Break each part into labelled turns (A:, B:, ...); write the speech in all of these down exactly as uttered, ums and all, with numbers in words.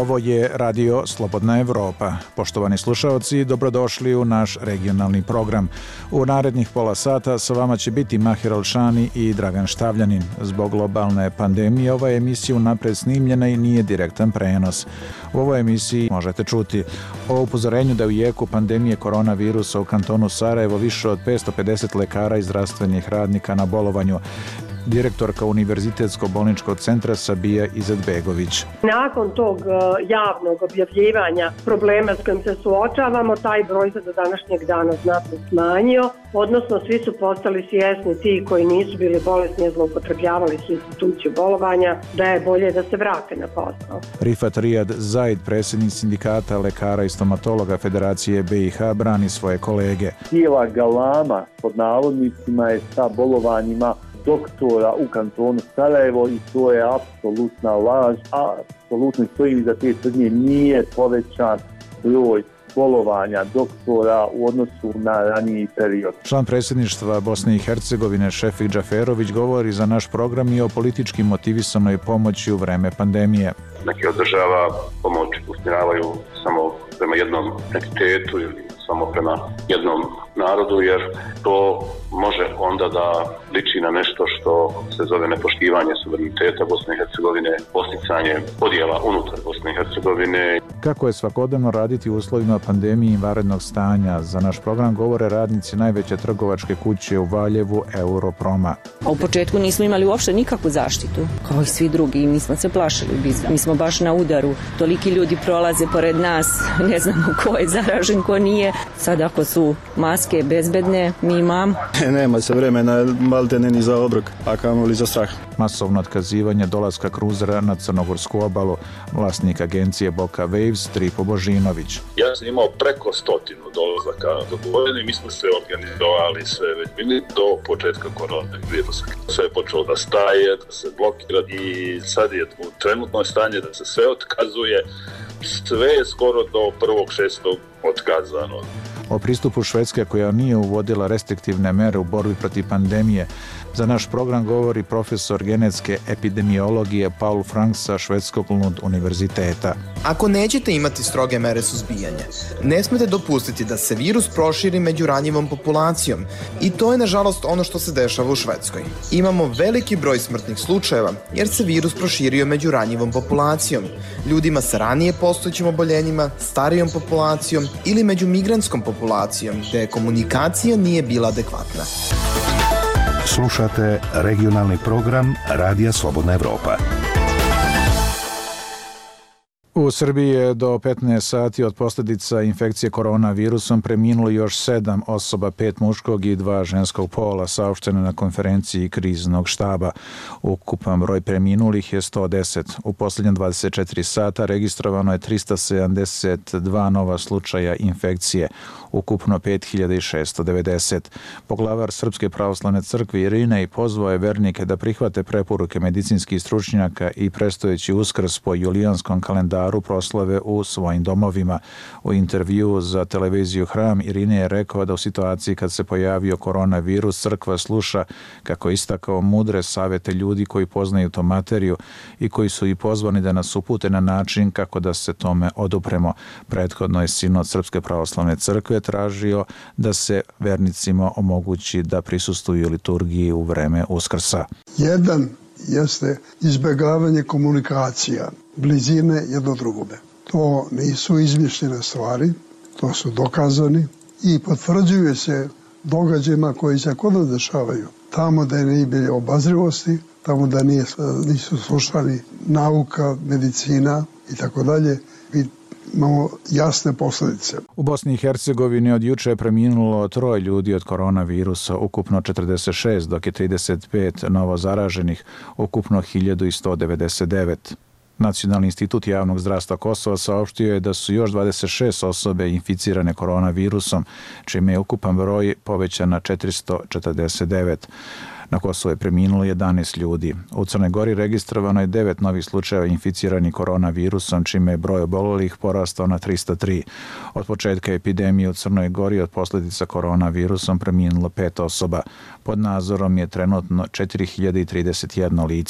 A: Ovo je Radio Slobodna Evropa. Poštovani slušaoci, dobrodošli u naš regionalni program. U narednih pola sata sa vama će biti Mahir Alšani i Dragan Štavljanin. Zbog globalne pandemije ova je emisija unapred snimljena i nije direktan prenos. U ovoj emisiji možete čuti o upozorenju da u jeku pandemije koronavirusa u kantonu Sarajevo više od petsto pedeset lekara i zdravstvenih radnika na bolovanju. Direktorka Univerzitetsko-bolničkog centra Sabija Izetbegović.
B: Nakon tog javnog objavljivanja problema s kojim se suočavamo, taj broj se do današnjeg dana znatno smanjio, odnosno svi su postali svjesni, ti koji nisu bili bolesni, zloupotrebljavali su instituciju bolovanja, da je bolje da se vrate na posao.
A: Rifat Rijad Zaid, predsjednik sindikata lekara i stomatologa Federacije B i H, brani svoje kolege.
C: Cijela galama pod navodnicima je sa bolovanjima doktora u kantonu Sarajevo i to je apsolutna laž, a apsolutno stoji da te tvrdnje nije povećan broj bolovanja doktora u odnosu na raniji period.
A: Član predsjedništva Bosne i Hercegovine Šefik Džaferović govori za naš program i o politički motivisanoj pomoći u vreme pandemije.
D: Neki od država pomoć usmjeravaju samo prema jednom entitetu ili samo prema jednom narodu, jer to može onda da liči na nešto što se zove nepoštivanje suvereniteta Bosne i Hercegovine, posticanje podjela unutar Bosne i Hercegovine.
A: Kako je svakodnevno raditi u uslovima pandemije i vanrednog stanja? Za naš program govore radnici najveće trgovačke kuće u Valjevu Europroma.
E: A u početku nismo imali uopšte nikakvu zaštitu, kao i svi drugi, mi smo se plašili. Mi smo baš na udaru. Toliki ljudi prolaze pored nas, ne znamo ko je zaražen, ko nije. Sad ako su maske bezbedne, mi imamo.
F: Nema se vremena maltene ni za obrok, a kamoli za strah.
A: Masovno otkazivanje dolaska kruzera na Crnogorsku obalu. Vlasnik agencije Boka Waves, Tripo Božinović.
G: Ja sam imao preko stotinu dolazaka dogovoreni, mi smo se organizovali sve već bili do početka koronavirusa. Sve je počelo da staje, da se blokira i sad je u trenutno stanje da se sve otkazuje. Sve je skoro do prvog šestog otkazano.
A: O pristupu Švedske koja nije uvodila restriktivne mere u borbi protiv pandemije. Za naš program govori profesor genetske epidemiologije Paul Frank sa Švedskog Lund univerziteta.
H: Ako nećete imati stroge mere suzbijanja, ne smete dopustiti da se virus proširi među ranjivom populacijom. I to je nažalost ono što se dešava u Švedskoj. Imamo veliki broj smrtnih slučajeva jer se virus proširio među ranjivom populacijom, ljudima sa ranije postojećim oboljenjima, starijom populacijom ili među migrantskom populacijom, gde komunikacija nije bila adekvatna.
I: Slušate regionalni program Radija Slobodna Evropa.
A: U Srbiji je do petnaest sati od posljedica infekcije koronavirusom preminulo još sedam osoba, pet muškog i dva ženskog pola, saopšteno na konferenciji kriznog štaba. Ukupan broj preminulih je sto deset. U posljednje dvadeset četiri sata registrovano je trista sedamdeset dva nova slučaja infekcije, ukupno pet hiljada šesto devedeset. Poglavar Srpske pravoslavne crkve Irinej pozvao je vernike da prihvate preporuke medicinskih stručnjaka i predstojeći Uskrs po julijanskom kalendaru proslave u svojim domovima. U intervjuu za televiziju Hram Irinej je rekao da u situaciji kad se pojavio koronavirus crkva sluša, kako je istakao, mudre savjete ljudi koji poznaju to materiju i koji su i pozvani da nas upute na način kako da se tome odupremo. Prethodno je sinod Srpske pravoslavne crkve tražio da se vernicima omogući da prisustvuju liturgiji u vreme Uskrsa.
J: Jedan jeste izbjegavanje komunikacija, blizine jedno drugome. To nisu izmišljene stvari, to su dokazani i potvrđuju se događajima koji se kod nas dešavaju. Tamo da nije bilo obazrivosti, tamo da nije, nisu slušali nauka, medicina i tako dalje, imamo jasne posljedice.
A: U Bosni i Hercegovini od juče je preminulo troje ljudi od koronavirusa, ukupno četrdeset šest, dok je trideset pet novo zaraženih, ukupno hiljadu sto devedeset devet. Nacionalni institut javnog zdravstva Kosova saopštio je da su još dvadeset šest osobe inficirane koronavirusom, čime je ukupan broj povećan na četiristo četrdeset devet. Na Kosovu je preminulo jedanaest ljudi. U Crnoj Gori registrovano je devet novih slučajeva inficiranih koronavirusom, čime je broj obolelih porastao na tristo tri. Od početka epidemije u Crnoj Gori od posljedica koronavirusom preminulo pet osoba. Pod nadzorom je trenutno četiri hiljade trideset jedno lice.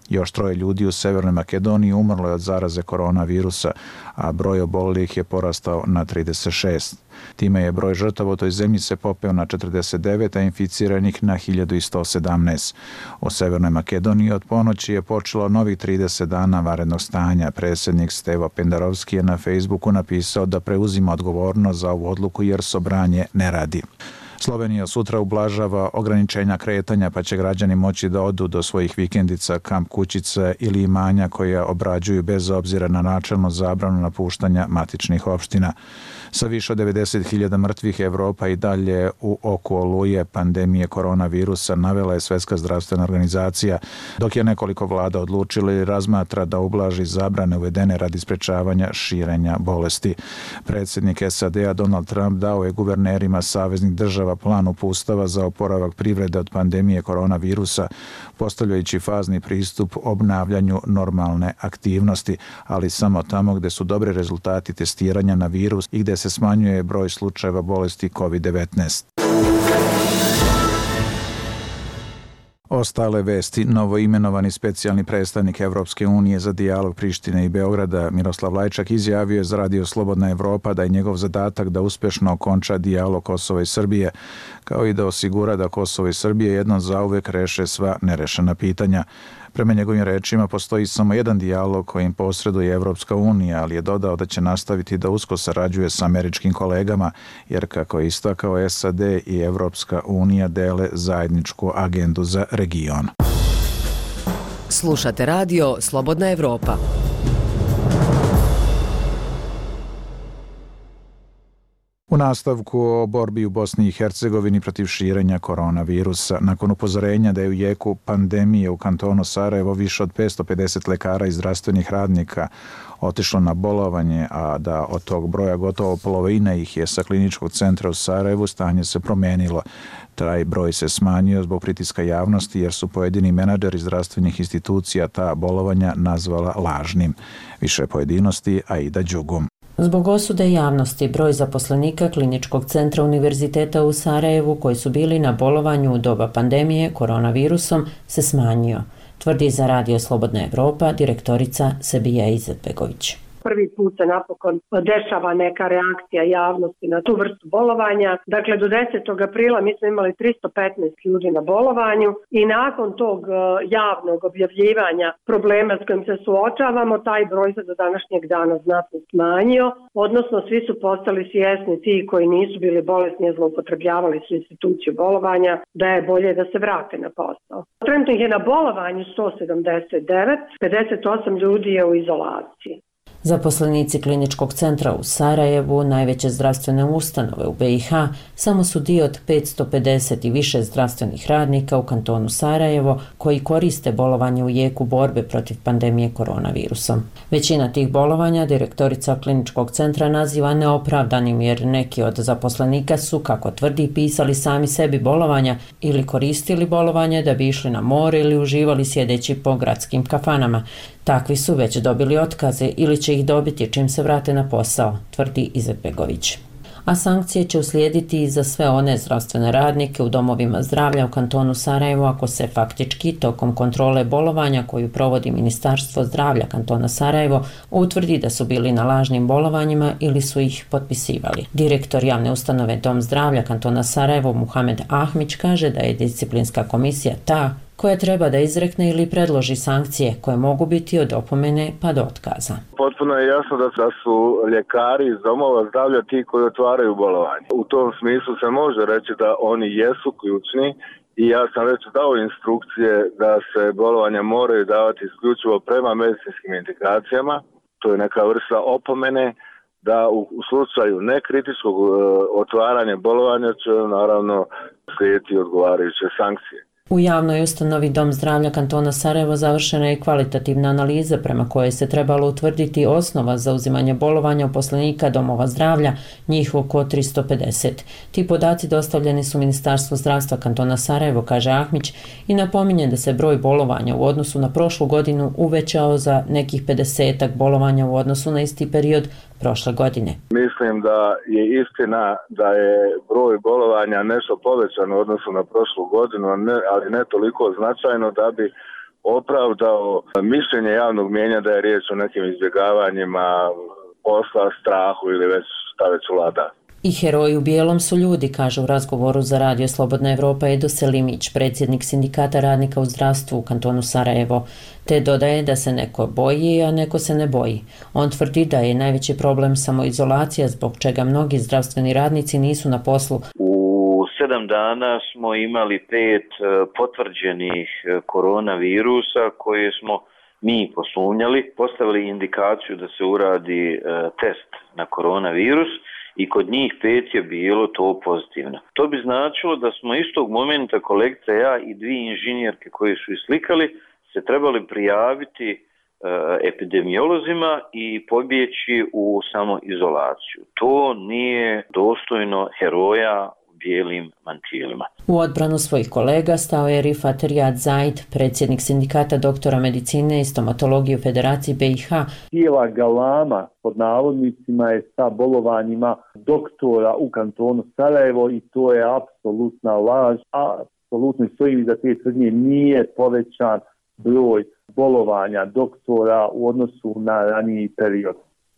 A: Još troje ljudi u Severnoj Makedoniji umrlo je od zaraze koronavirusa, a broj oboljelih je porastao na trideset šest. Time je broj žrtava u toj zemlji se popeo na četrdeset devet, a inficiranih na hiljadu sto sedamnaest. U Severnoj Makedoniji od ponoći je počelo novih trideset dana vanrednog stanja. Predsjednik Stevo Pendarovski je na Facebooku napisao da preuzima odgovornost za ovu odluku jer Sobranje ne radi. Slovenija sutra ublažava ograničenja kretanja, pa će građani moći da odu do svojih vikendica, kamp kućica ili imanja koja obrađuju bez obzira na načelnu zabranu napuštanja matičnih opština. Sa više od devedeset hiljada mrtvih, Evropa i dalje u oku oluje pandemije koronavirusa, navela je Svjetska zdravstvena organizacija, dok je nekoliko vlada odlučilo i razmatra da ublaži zabrane uvedene radi sprečavanja širenja bolesti. Predsjednik S A D-a Donald Trump dao je guvernerima saveznih država plan uputstava za oporavak privrede od pandemije koronavirusa, postavljajući fazni pristup obnavljanju normalne aktivnosti, ali samo tamo gde su dobri rezultati testiranja na virus i gde se smanjuje broj slučajeva bolesti kovid devetnaest. Ostale vesti. Novoimenovani specijalni predstavnik Evropske unije za dijalog Prištine i Beograda Miroslav Lajčak izjavio je za Radio Slobodna Evropa da je njegov zadatak da uspješno okonča dijalog Kosova i Srbije, kao i da osigura da Kosovo i Srbije jednom zauvek reše sva nerešena pitanja. Prema njegovim rečima postoji samo jedan dijalog kojim posreduje Evropska unija, ali je dodao da će nastaviti da usko sarađuje sa američkim kolegama, jer kako je istakao S A D i Evropska unija dele zajedničku agendu za region.
K: Slušate radio Slobodna Evropa.
A: U nastavku o borbi u Bosni i Hercegovini protiv širenja koronavirusa. Nakon upozorenja da je u jeku pandemije u kantonu Sarajevo više od petsto pedeset lekara i zdravstvenih radnika otišlo na bolovanje, a da od tog broja gotovo polovina ih je sa kliničkog centra u Sarajevu, stanje se promenilo. Taj broj se smanjio zbog pritiska javnosti jer su pojedini menadžeri zdravstvenih institucija ta bolovanja nazvala lažnim. Više pojedinosti Aida Đugum.
L: Zbog osude javnosti, broj zaposlenika Kliničkog centra Univerziteta u Sarajevu koji su bili na bolovanju u doba pandemije koronavirusom se smanjio, tvrdi za Radio Slobodna Evropa direktorica Sebija Izetbegović.
B: Prvi put se napokon dešava neka reakcija javnosti na tu vrstu bolovanja. Dakle, do desetog aprila mi smo imali tristo petnaest ljudi na bolovanju i nakon tog javnog objavljivanja problema s kojim se suočavamo, taj broj se do današnjeg dana znatno smanjio, odnosno svi su postali svjesni, ti koji nisu bili bolesni i zloupotrebljavali su instituciju bolovanja, da je bolje da se vrate na posao. Trenutno ih je na bolovanju sto sedamdeset devet, pedeset osam ljudi je u izolaciji.
L: Zaposlenici Kliničkog centra u Sarajevu, najveće zdravstvene ustanove u B i H, samo su dio od petsto pedeset i više zdravstvenih radnika u kantonu Sarajevo koji koriste bolovanje u jeku borbe protiv pandemije koronavirusom. Većina tih bolovanja direktorica Kliničkog centra naziva neopravdanim jer neki od zaposlenika su, kako tvrdi, pisali sami sebi bolovanja ili koristili bolovanje da bi išli na more ili uživali sjedeći po gradskim kafanama. Takvi su već dobili otkaze ili će ih dobiti čim se vrate na posao, tvrdi Izetbegović. A sankcije će uslijediti i za sve one zdravstvene radnike u domovima zdravlja u kantonu Sarajevo ako se faktički tokom kontrole bolovanja koju provodi Ministarstvo zdravlja kantona Sarajevo utvrdi da su bili na lažnim bolovanjima ili su ih potpisivali. Direktor javne ustanove Dom zdravlja kantona Sarajevo Muhamed Ahmić kaže da je disciplinska komisija ta koja treba da izrekne ili predloži sankcije koje mogu biti od opomene pa do otkaza.
M: Potpuno je jasno da su ljekari iz domova zdravlja ti koji otvaraju bolovanje. U tom smislu se može reći da oni jesu ključni i ja sam već dao instrukcije da se bolovanja moraju davati isključivo prema medicinskim indikacijama. To je neka vrsta opomene da u, u slučaju nekritičkog e, otvaranja bolovanja će naravno slijediti odgovarajuće sankcije.
L: U javnoj ustanovi Dom zdravlja kantona Sarajevo završena je kvalitativna analiza prema kojoj se trebalo utvrditi osnova za uzimanje bolovanja uposlenika domova zdravlja, njih oko tristo pedeset. Ti podaci dostavljeni su Ministarstvu zdravstva kantona Sarajevo, kaže Ahmić, i napominje da se broj bolovanja u odnosu na prošlu godinu uvećao za nekih pedesetak bolovanja u odnosu na isti period prošle godine.
M: Mislim da je istina da je broj bolovanja nešto povećan u odnosu na prošlu godinu, ali ne toliko značajno da bi opravdao mišljenje javnog mnijenja da je riječ o nekim izbjegavanjima posla, strahu ili već šta već vlada.
L: I heroji u bijelom su ljudi, kaže u razgovoru za Radio Slobodna Evropa Edo Selimić, predsjednik sindikata radnika u zdravstvu u kantonu Sarajevo, te dodaje da se neko boji, a neko se ne boji. On tvrdi da je najveći problem samoizolacija, zbog čega mnogi zdravstveni radnici nisu na poslu.
N: U sedam dana smo imali pet potvrđenih koronavirusa koje smo mi posumnjali, postavili indikaciju da se uradi test na koronavirus i kod njih pet je bilo to pozitivno. To bi značilo da smo istog momenta kolegica, ja i dvije inženjerke koje su islikali se trebali prijaviti e, epidemiolozima i pobjeći u samoizolaciju. To nije dostojno heroja u bijelim mantilima.
L: U odbranu svojih kolega stao je Rifat Rijad Zaid, predsjednik sindikata doktora medicine i stomatologije u Federaciji B i H.
C: Cijela galama pod navodnicima je sa bolovanjima doktora u kantonu Sarajevo i to je apsolutna laž, a apsolutno stoji da te tvrdnje nije povećan broj bolovanja doktora u odnosu na raniji period.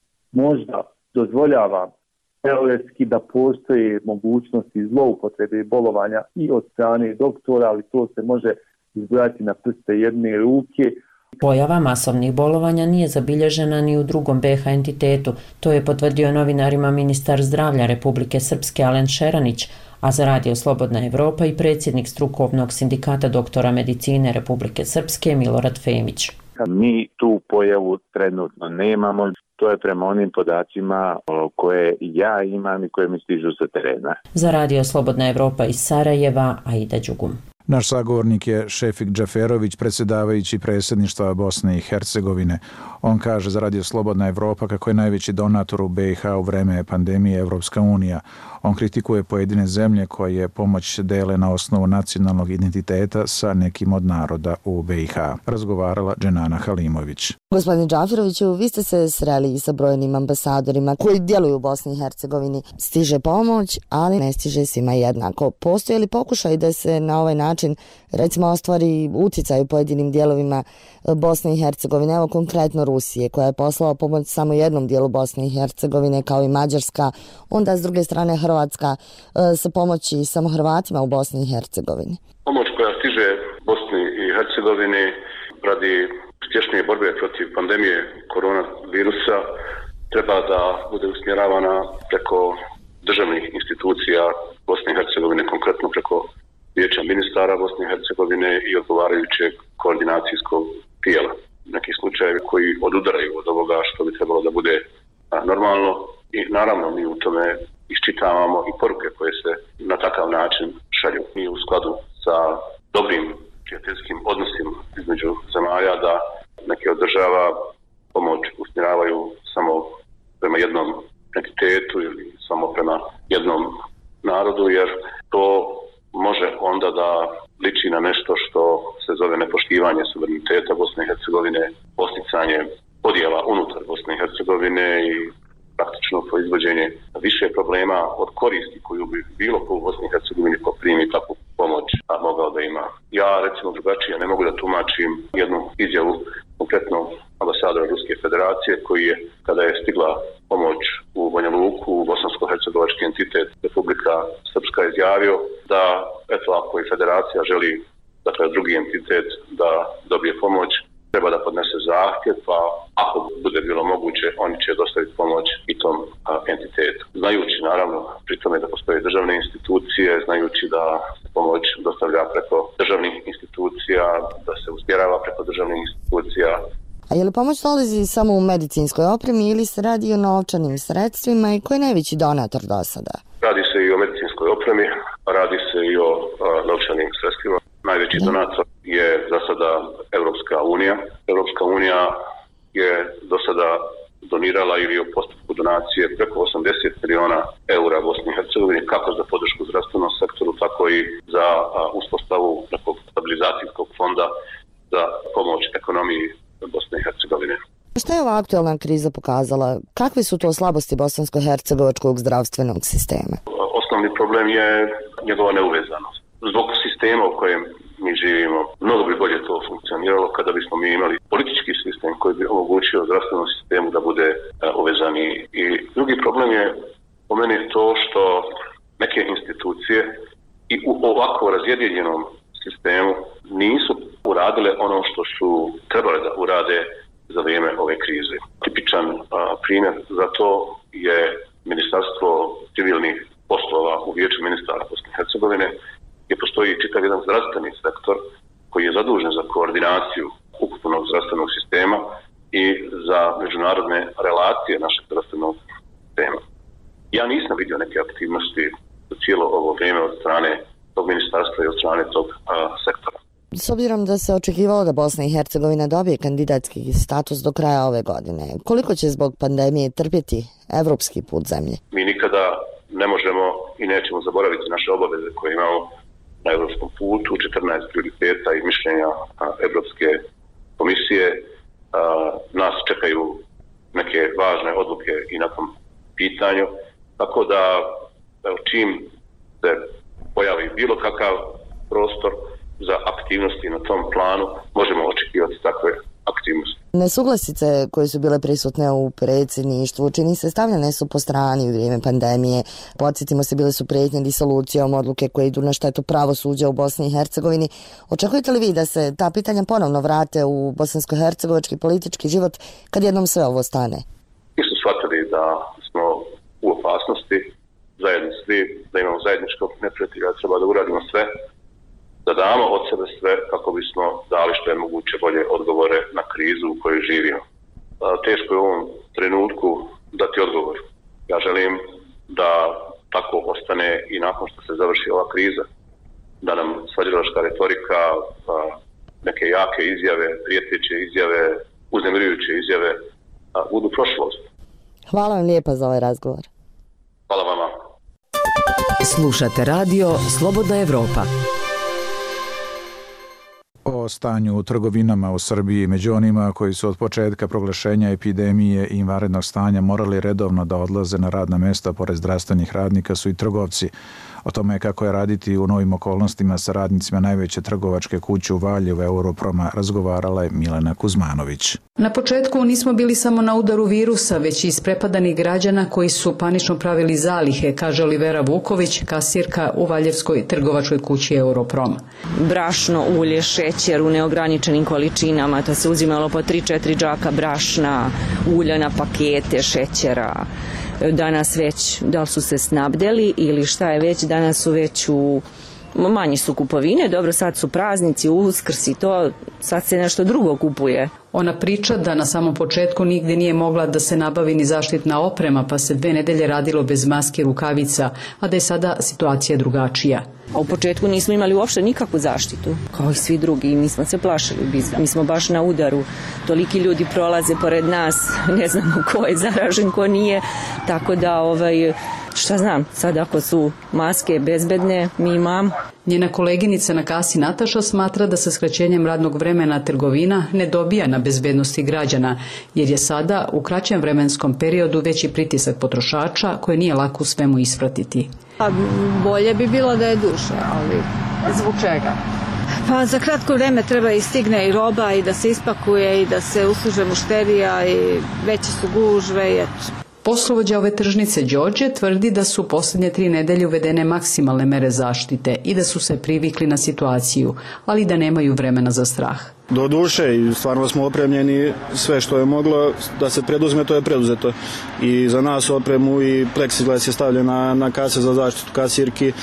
C: Možda dozvoljavam teoretski da postoje mogućnosti zloupotrebe bolovanja i od strane doktora, ali to se može izbrojati na prste jedne ruke.
L: Pojava masovnih bolovanja nije zabilježena ni u drugom B i H entitetu. To je potvrdio novinarima ministar zdravlja Republike Srpske Alen Šeranić, a za Radio Slobodna Evropa i predsjednik strukovnog sindikata doktora medicine Republike Srpske Milorad Femić.
O: Mi tu pojavu trenutno nemamo. To je prema onim podacima koje ja imam i koje mi stižu sa terena.
L: Za Radio Slobodna Evropa iz Sarajeva, Aida Đugum.
A: Naš sagovornik je Šefik Džaferović, predsjedavajući predsjedništva Bosne i Hercegovine. On kaže za Radio Slobodna Evropa kako je najveći donator u B i H u vreme pandemije Evropska unija. On kritikuje pojedine zemlje koje pomoć dele na osnovu nacionalnog identiteta sa nekim od naroda u B i H. Razgovarala Dženana Halimović.
P: Gospodine Džaferoviću, vi ste se sreli sa brojnim ambasadorima koji djeluju u Bosni i Hercegovini. Stiže pomoć, ali ne stiže svima jednako. Postoje li pokušaj da se na ovaj način, recimo, ostvari utjecaj u pojedinim dijelovima Bosne i Hercegovine, evo konkretno Rusije, koja je poslala pomoć samo jednom dijelu Bosne i Hercegovine, kao i Mađarska, onda s druge strane Hrvatska sa pomoći samo Hrvatima u Bosni i Hercegovini?
D: Pomoć koja stiže Bosni i Hercegovini radi uspješnije borbe protiv pandemije koronavirusa treba da bude usmjeravana preko državnih institucija Bosne i Hercegovine, konkretno preko Vijeća ministara Bosne i Hercegovine i odgovarajućeg koordinacijskog tijela. Neki slučajevi koji odudaraju od ovoga što bi trebalo da bude normalno i naravno mi u tome iščitavamo i poruke koje se na takav način šalju. Mi u skladu sa dobrim prijateljskim odnosima između zemalja da neke od država pomoć usmjeravaju samo prema jednom entitetu ili samo prema jednom narodu, jer to može onda da liči na nešto što se zove nepoštivanje suvereniteta Bosne i Hercegovine, posticanje podjela unutar Bosne i Hercegovine i praktično proizvođenje više problema od koristi koju bi bilo po Bosni i Hercegovini ko primi takvu pomoć, a mogao da ima. Ja recimo drugačije ne mogu da tumačim jednu izjavu konkretno ambasadora Ruske federacije koji je, kada je stigla pomoć u Banja Luku, u bosansko-hercegovački entitet Republika Srpska, izjavio da eto, ako i federacija želi, dakle drugi entitet da dobije pomoć, treba da podnese zahtjev, pa ako bude bilo moguće, oni će dostaviti pomoć i tom a, entitetu. Znajući naravno pri tome da postoje državne institucije, znajući da se pomoć dostavlja preko državnih institucija, da se usmjerava preko državnih institucija.
P: A je li pomoć dolazi samo u medicinskoj opremi ili se radi o novčanim sredstvima i ko je najveći donator do sada?
D: Radi se i o medicinskoj opremi, radi se i o a, novčanim sredstvima. Najveći mm. donator je za sada Europska unija. Europska unija je do sada donirala ili u postupku donacije preko osamdeset miliona eura Bosni i Hercegovini, kako za podršku zdravstvenom sektoru, tako i za a, uspostavu nekog stabilizacijskog fonda za pomoć ekonomiji Bosne i Hercegovine.
P: Šta je ova aktualna kriza pokazala? Kakve su to slabosti bosansko-hercegovačkog zdravstvenog sistema?
D: Osnovni problem je njegova neuvezanost. Zbog sistema u kojem mi živimo. Mnogo bi bolje to funkcioniralo kada bismo mi imali politički sistem koji bi omogućio zdravstvenom sistemu da bude uvezani. I drugi problem je po meni to što neke institucije i u ovako razjedinjenom sistemu nisu uradile ono što su trebale da urade za vrijeme ove krize. Tipičan a, primjer za to je Ministarstvo civilnih poslova u Vijeću ministara Bosne i Hercegovine, gdje postoji čitav jedan zdravstveni sektor koji je zadužen za koordinaciju ukupnog zdravstvenog sistema i za međunarodne relacije našeg zdravstvenog sistema. Ja nisam vidio neke aktivnosti za cijelo ovo vrijeme od strane tog ministarstva i od strane tog a, sektora.
P: S obzirom da se očekivalo da Bosna i Hercegovina dobije kandidatski status do kraja ove godine, koliko će zbog pandemije trpjeti evropski put zemlje?
D: Mi nikada ne možemo i nećemo zaboraviti naše obaveze koje imamo na evropskom putu, četrnaest prioriteta i mišljenja Evropske komisije. Nas čekaju neke važne odluke i na tom pitanju, tako da evo, čim se pojavi bilo kakav prostor za aktivnosti na tom planu, možemo očekivati takve aktivnosti.
P: Nesuglasice koje su bile prisutne u predsjedništvu, čini se, stavljene su po strani u vrijeme pandemije. Podsjetimo se, bile su prijetnje disolucijom, odluke koje idu na štetu pravosuđa u Bosni i Hercegovini. Očekujete li vi da se ta pitanja ponovno vrate u bosansko-hercegovački politički život kad jednom sve ovo stane?
D: Mi smo shvatili da smo u opasnosti zajedno svi, da imamo zajedničkog neprijatelja, treba da uradimo sve, da damo od sebe sve kako bismo dali što je moguće bolje odgovore na krizu u kojoj živimo. Teško je u ovom trenutku dati odgovor. Ja želim da tako ostane i nakon što se završi ova kriza, da nam svađilačka retorika, neke jake izjave, prijeteće izjave, uznemirujuće izjave budu prošlost.
P: Hvala vam lijepa za ovaj razgovor.
D: Hvala vama.
K: Slušate radio Slobodna Evropa.
A: O stanju u trgovinama u Srbiji, među onima koji su od početka proglašenja epidemije i vanrednog stanja morali redovno da odlaze na radna mesta pored zdravstvenih radnika su i trgovci. O tome kako je raditi u novim okolnostima sa radnicima najveće trgovačke kuće u Valjevu Europroma razgovarala je Milena Kuzmanović.
Q: Na početku nismo bili samo na udaru virusa, već i isprepadani građana koji su panično pravili zalihe, kaže Olivera Vuković, kasirka u Valjevskoj trgovačkoj kući Europrom.
E: Brašno, ulje, šećer u neograničenim količinama, to se uzimalo po tri četiri džaka brašna, ulja na pakete, šećera. Danas već, da li su se snabdeli ili šta je već, danas su već u manji su kupovine, dobro sad su praznici, Uskrs i to, sad se nešto drugo kupuje.
Q: Ona priča da na samom početku nigde nije mogla da se nabavi ni zaštitna oprema, pa se dve nedelje radilo bez maske, rukavica, a da je sada situacija drugačija.
E: A u početku nismo imali uopšte nikakvu zaštitu, kao i svi drugi, mi smo se plašili bizna. Mi smo baš na udaru, toliki ljudi prolaze pored nas, ne znamo ko je zaražen, ko nije, tako da ovaj, šta znam, sad ako su maske bezbedne, mi imamo.
Q: Njena koleginica na kasi Nataša smatra da sa skraćenjem radnog vremena trgovina ne dobija na bezbednosti građana, jer je sada u kraćem vremenskom periodu veći pritisak potrošača koje nije lako u svemu ispratiti.
R: A bolje bi bilo da je duže, ali zbog čega? Pa za kratko vreme treba i stigne i roba i da se ispakuje i da se usluže mušterija i veće su gužve i eto.
Q: Poslovođa ove tržnice Đorđe tvrdi da su posljednje tri nedelje uvedene maksimalne mere zaštite i da su se privikli na situaciju, ali da nemaju vremena za strah.
F: Do duše i stvarno smo opremljeni, sve što je moglo da se preduzme, to je preduzeto. I za nas opremu i pleksiglas je stavljen na, na kase za zaštitu kasirki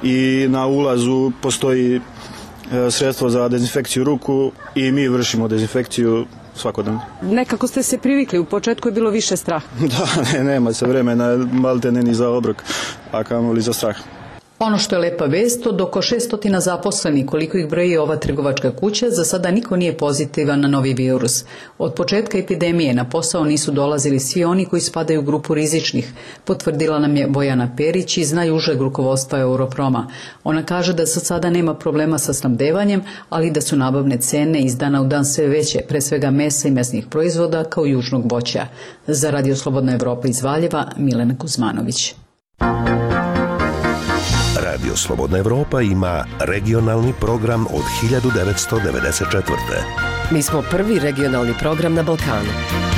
F: i na ulazu postoji e, sredstvo za dezinfekciju ruku i mi vršimo dezinfekciju svakodnevno.
Q: Nekako ste se privikli, u početku je bilo više strah.
F: Da, ne, nema se vremena, maltene ni za obrok, a kamoli za strah.
Q: Ono što je lepa vest, od oko šesto zaposlenih koliko ih broji ova trgovačka kuća, za sada niko nije pozitivan na novi virus. Od početka epidemije na posao nisu dolazili svi oni koji spadaju u grupu rizičnih, potvrdila nam je Bojana Perić iz najužeg rukovodstva Europroma. Ona kaže da za sada nema problema sa snabdevanjem, ali da su nabavne cene iz dana u dan sve veće, pre svega mesa i mesnih proizvoda kao južnog voća. Za Radio Slobodna Evropa iz Valjeva, Milena Kuzmanović.
I: Radio Slobodna Evropa ima regionalni program od hiljadu devetsto devedeset četvrte.
K: Mi smo prvi regionalni program na Balkanu.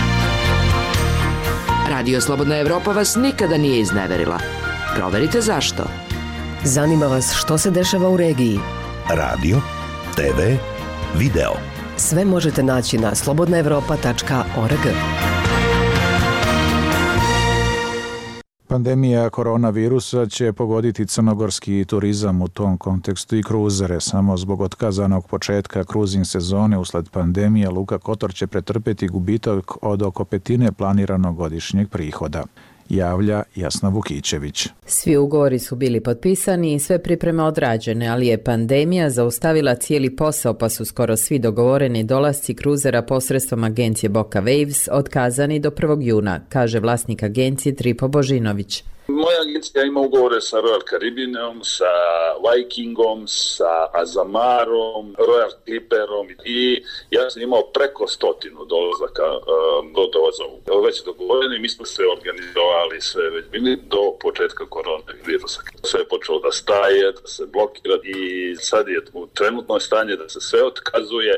S: Radio Slobodna Evropa vas nikada nije izneverila. Proverite zašto.
K: Zanima vas što se dešava u regiji.
I: Radio, te ve, video.
K: Sve možete naći na slobodna evropa tačka org.
A: Pandemija koronavirusa će pogoditi crnogorski turizam, u tom kontekstu i kruzere. Samo zbog otkazanog početka kruzing sezone usled pandemije, Luka Kotor će pretrpeti gubitak od oko petine planiranog godišnjeg prihoda, javlja Jasna Vukićević.
T: Svi ugovori su bili potpisani i sve pripreme odrađene, ali je pandemija zaustavila cijeli posao, pa su skoro svi dogovoreni dolasci kruzera posredstvom agencije Boka Waves otkazani do prvog juna, kaže vlasnik agencije Tripo Božinović.
G: Moja agencija ima ugovore sa Royal Caribbeanom, sa Vikingom, sa Azamarom, Royal Clipperom i ja sam imao preko stotinu dolazaka brodova za ugovor. Već dogovoreni, mi smo se organizovali sve već bili do početka koronavirusa. Sve je počelo da staje, da se blokira i sad je u trenutno stanje da se sve otkazuje.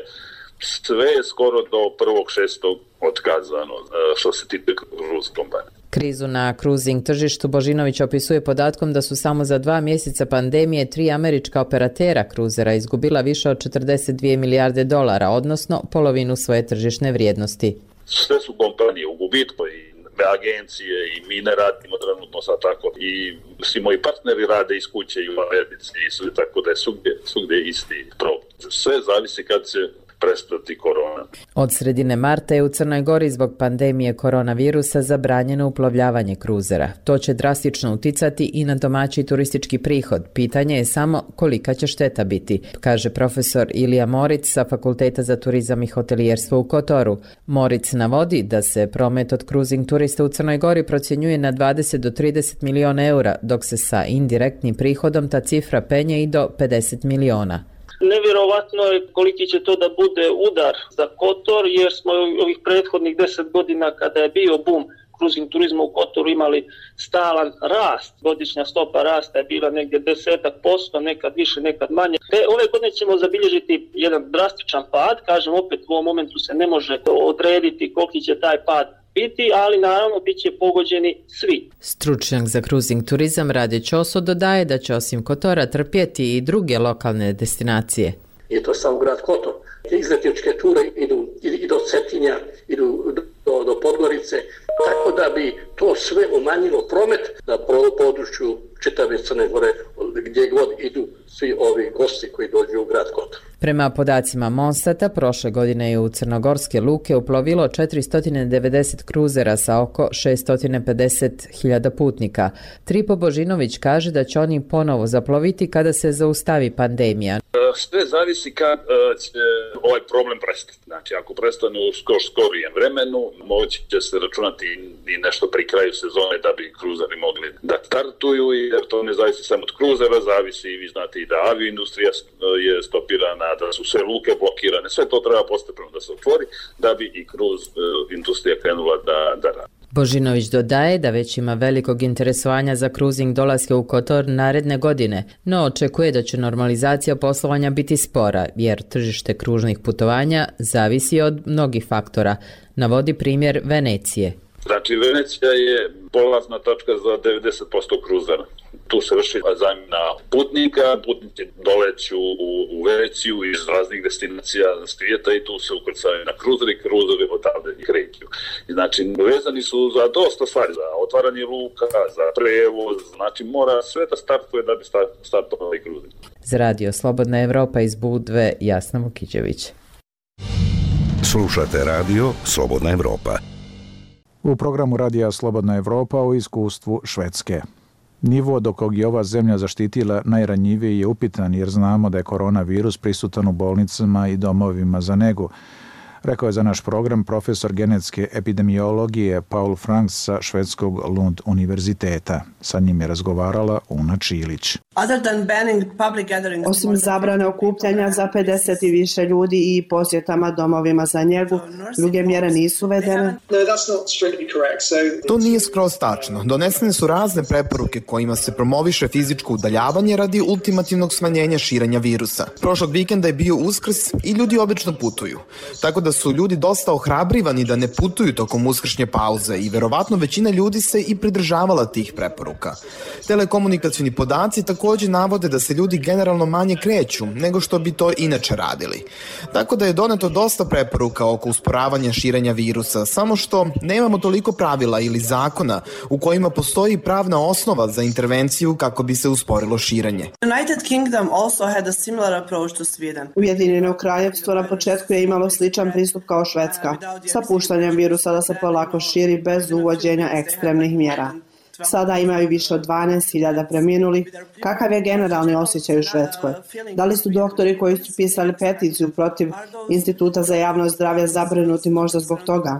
G: Sve je skoro do prvog šestog otkazano što se tiče cruise kompanije.
T: Krizu na cruising tržištu Božinović opisuje podatkom da su samo za dva mjeseca pandemije tri američka operatera kruzera izgubila više od četrdeset dvije milijarde dolara, odnosno polovinu svoje tržišne vrijednosti.
G: Sve su kompanije u gubitku i agencije i mi ne radimo trenutno sad tako i svi moji partneri rade iz kuće i u Americi i sve, tako da je svugdje, svugdje isti problem. Sve zavisi kad se prestati korona.
T: Od sredine marta je u Crnoj Gori zbog pandemije koronavirusa zabranjeno uplovljavanje kruzera. To će drastično uticati i na domaći turistički prihod. Pitanje je samo kolika će šteta biti, kaže profesor Ilija Moric sa Fakulteta za turizam i hotelijerstvo u Kotoru. Moric navodi da se promet od kruzing turista u Crnoj Gori procjenjuje na dvadeset do trideset miliona eura, dok se sa indirektnim prihodom ta cifra penje i do pedeset miliona.
U: Nevjerovatno je koliki će to da bude udar za Kotor, jer smo ovih prethodnih deset godina kada je bio boom kruzing turizma u Kotoru imali stalan rast. Godišnja stopa rasta je bila negdje desetak posto, nekad više, nekad manje. Te ove godine ćemo zabilježiti jedan drastičan pad, kažem opet u ovom momentu se ne može odrediti koliki će taj pad biti, ali naravno bit će pogođeni svi.
T: Stručnjak za kruzing turizam Rade Ćoso dodaje da će osim Kotora trpjeti i druge lokalne destinacije.
V: Je to samo grad Kotor. Izletničke ture idu i do Cetinja, idu do, do Podgorice, tako da bi to sve umanjilo promet na području čitave Crne Gore, gdje god idu svi ovi gosti koji dođu u grad Kotor.
T: Prema podacima Monstata, prošle godine je u crnogorske luke uplovilo četiristo devedeset kruzera sa oko šesto pedeset hiljada putnika. Tripo Božinović kaže da će oni ponovo zaploviti kada se zaustavi pandemija.
G: Sve zavisi kad će ovaj problem prestati. Znači, ako prestane u skor, skorijem vremenu, moći će se računati i nešto pri kraju sezone da bi kruzeri mogli da startuju, jer to ne zavisi samo od kruzera, zavisi i vi znate i da avioindustrija je stopirana, da su sve luke blokirane, sve to treba postepeno da se otvori, da bi i kruz industrija krenula da, da radi.
T: Božinović dodaje da već ima velikog interesovanja za kruzing dolaske u Kotor naredne godine, no očekuje da će normalizacija poslovanja biti spora, jer tržište kružnih putovanja zavisi od mnogih faktora, navodi primjer Venecije.
G: Znači, Venecija je polazna tačka za devedeset posto kruzera. Tu se vrši zamjena putnika, putnici doleću u, u Veneciju iz raznih destinacija svijeta i tu se ukrcaju na kruzeri, kruzeri odavde i kreću. Znači, vezani su za dosta stvari, za otvaranje luka, za prevoz, znači mora sve da startuje da bi startovali kruzeri.
T: Za Radio Slobodna Evropa iz Budve, Jasna Vukićević.
I: Slušate Radio Slobodna Evropa.
A: U programu Radija Slobodna Evropa o iskustvu Švedske. Nivo do kog je ova zemlja zaštitila najranjivije je upitan, jer znamo da je koronavirus prisutan u bolnicama i domovima za negu. rekao je za naš program profesor genetske epidemiologije Paul Franks sa švedskog Lund univerziteta. Sa njim je razgovarala Una Čilić.
H: Osim zabrane okupljanja za pedeset i više ljudi i posjetama domovima za njegu, druge mjere nisu uvedene.
J: To nije skroz tačno. Donesene su razne preporuke kojima se promoviše fizičko udaljavanje radi ultimativnog smanjenja širenja virusa. Prošlog vikenda je bio Uskrs i ljudi obično putuju. Tako da su ljudi dosta ohrabrivani da ne putuju tokom uskršnje pauze i verovatno većina ljudi se i pridržavala tih preporuka. Telekomunikacioni podaci također navode da se ljudi generalno manje kreću nego što bi to inače radili. Tako da je doneto dosta preporuka oko usporavanja širenja virusa, samo što nemamo toliko pravila ili zakona u kojima postoji pravna osnova za intervenciju kako bi se usporilo širenje.
H: United Kingdom also had a similar approach to Sweden. Ujedinjeno kraljevstvo na početku je imalo sličan pristup kao Švedska, sa puštanjem virusa da se polako širi bez uvođenja ekstremnih mjera. Sada imaju više od dvanaest hiljada preminulih. Kakav je generalni osjećaj u Švedskoj? Da li su doktori koji su pisali peticiju protiv Instituta za javno zdravlje zabrinuti možda zbog toga?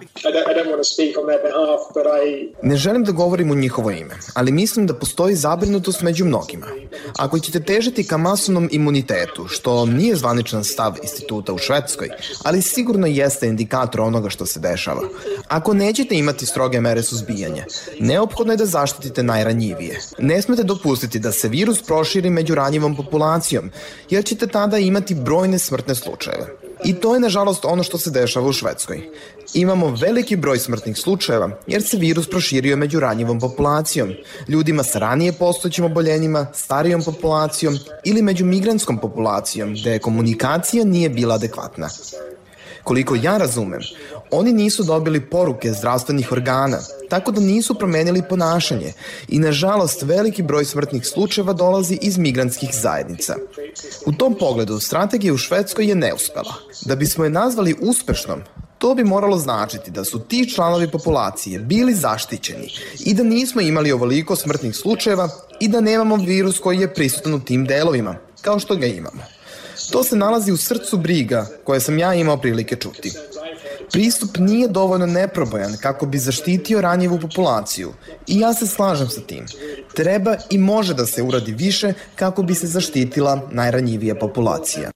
J: Ne želim da govorim u njihovo ime, ali mislim da postoji zabrinutost među mnogima. Ako ćete težiti ka masovnom imunitetu, što nije zvaničan stav instituta u Švedskoj, ali sigurno jeste indikator onoga što se dešava. Ako nećete imati stroge mere suzbijanja, neophodno je da zaštitite najranjivije. Ne smete dopustiti da se virus proširi među ranjivom populacijom, jer ćete tada imati brojne smrtne slučajeve. I to je nažalost ono što se dešava u Švedskoj. Imamo veliki broj smrtnih slučajeva jer se virus proširio među ranjivom populacijom, ljudima sa ranije postojećim oboljenjima, starijom populacijom ili među migrantskom populacijom gde komunikacija nije bila adekvatna. Koliko ja razumem, oni nisu dobili poruke zdravstvenih organa, tako da nisu promenili ponašanje i nažalost veliki broj smrtnih slučajeva dolazi iz migrantskih zajednica. U tom pogledu strategija u Švedskoj je neuspela. Da bismo je nazvali uspešnom, to bi moralo značiti da su ti članovi populacije bili zaštićeni i da nismo imali ovoliko smrtnih slučajeva i da nemamo virus koji je prisutan u tim delovima, kao što ga imamo. To se nalazi u srcu briga koje sam ja imao prilike čuti. Pristup nije dovoljno neprobojan kako bi zaštitio ranjivu populaciju i ja se slažem sa tim. Treba i može da se uradi više kako bi se zaštitila najranjivija populacija.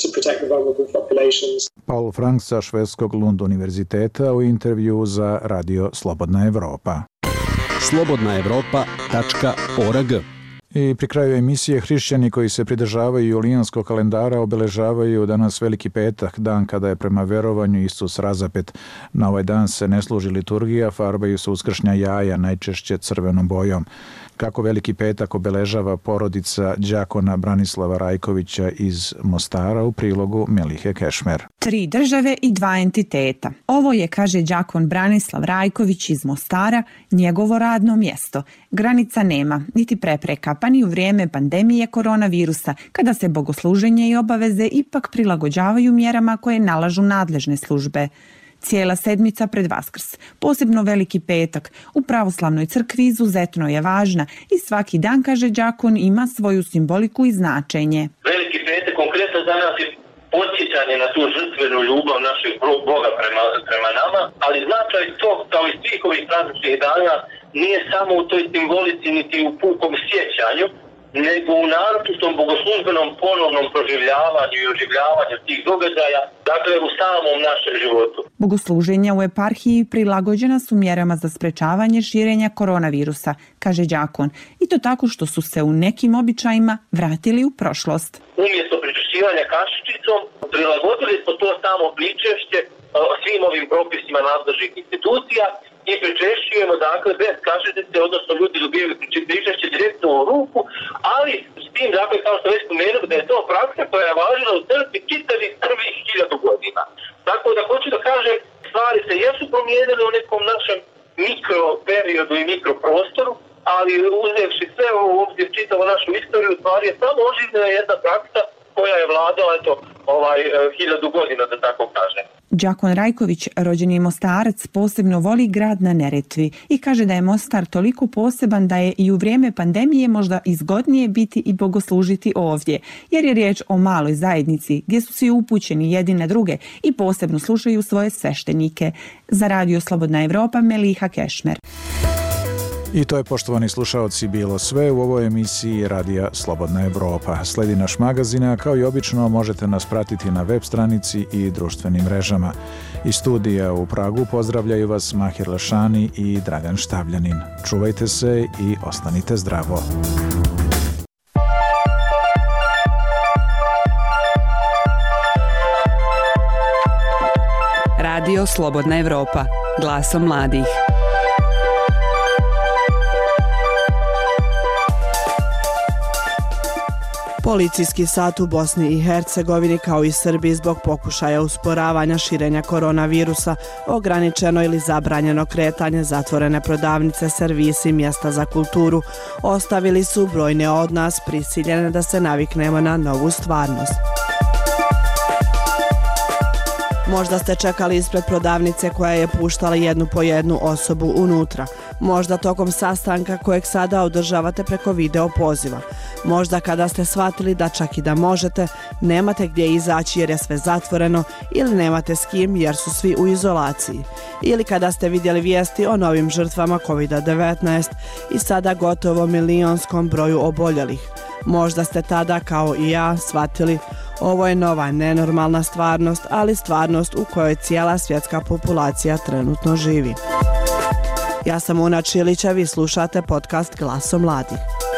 A: Paul Frank sa švedskog Lund univerziteta u intervju za Radio Slobodna Evropa.
W: slobodna evropa tačka org.
A: I pri kraju emisije hrišćani koji se pridržavaju julijanskog kalendara obeležavaju danas Veliki petak, dan kada je prema verovanju Isus razapet. Na ovaj dan se ne služi liturgija, farbaju se uskršnja jaja, najčešće crvenom bojom. Kako Veliki petak obeležava porodica đakona Branislava Rajkovića iz Mostara u prilogu Melihe Kešmer.
X: Tri države i dva entiteta. Ovo je, kaže đakon Branislav Rajković iz Mostara, njegovo radno mjesto. Granica nema, niti prepreka, pa ni u vrijeme pandemije koronavirusa, kada se bogosluženje i obaveze ipak prilagođavaju mjerama koje nalažu nadležne službe. Cijela sedmica pred Vaskrs, posebno Veliki petak, u pravoslavnoj crkvi izuzetno je važna i svaki dan, kaže đakon, ima svoju simboliku i značenje.
Y: Veliki petak konkretno za nas je podsjećanje na tu žrtvenu ljubav našeg Boga prema, prema nama, ali značaj tog, kao i svih ovih prazničnih dana, nije samo u toj simbolici niti u pukom sjećanju, nego u naročitom bogoslužbenom ponovnom proživljavanju i oživljavanju tih događaja, dakle u samom našem životu.
X: Bogosluženja u eparhiji prilagođena su mjerama za sprečavanje širenja koronavirusa, kaže đakon, i to tako što su se u nekim običajima vratili u prošlost.
Y: Umjesto pričešćivanja kašičicom, prilagodili smo to samo pričešće svim ovim propisima nadležnih institucija i pričešćujemo, dakle, bez kašičice, odnosno ljudi dobijaju pričešće direktno u ruku, ali s tim, dakle, kao što već spomenuo, da je to praksa koja je važila u crkvi čitavih prvih hiljadu godina. Tako da hoću da kažem, stvari se jesu promijenile u nekom našem mikroperiodu i mikroprostoru, ali uzevši sve ovo u obzir čitavu našu istoriju, stvari je samo oživljena jedna praksa koja je vladala, eto, ovaj, hiljadu godina, da tako kažem.
X: Đakon Rajković, rođeni Mostarac, posebno voli grad na Neretvi i kaže da je Mostar toliko poseban da je i u vrijeme pandemije možda izgodnije biti i bogoslužiti ovdje, jer je riječ o maloj zajednici gdje su svi upućeni jedni na druge i posebno slušaju svoje sveštenike. Za Radio Slobodna Evropa, Meliha Kešmer.
A: I to je, poštovani slušaoci, bilo sve u ovoj emisiji Radija Slobodna Evropa. Sledi naš magazin, a kao i obično možete nas pratiti na web stranici i društvenim mrežama. Iz studija u Pragu pozdravljaju vas Mahir Lešani i Dragan Štavljanin. Čuvajte se i ostanite zdravo.
B: Radio Slobodna Evropa, glasom mladih.
H: Policijski sat u Bosni i Hercegovini kao i Srbiji zbog pokušaja usporavanja širenja koronavirusa, ograničeno ili zabranjeno kretanje, zatvorene prodavnice, servisi, mjesta za kulturu, ostavili su brojne od nas prisiljene da se naviknemo na novu stvarnost. Možda ste čekali ispred prodavnice koja je puštala jednu po jednu osobu unutra. Možda tokom sastanka kojeg sada održavate preko video poziva. Možda kada ste shvatili da čak i da možete, nemate gdje izaći jer je sve zatvoreno ili nemate s kim jer su svi u izolaciji. Ili kada ste vidjeli vijesti o novim žrtvama kovid devetnaest i sada gotovo milionskom broju oboljelih. Možda ste tada, kao i ja, shvatili ovo je nova nenormalna stvarnost, ali stvarnost u kojoj cijela svjetska populacija trenutno živi. Ja sam Una Čilića, vi slušate podcast Glasom mladih.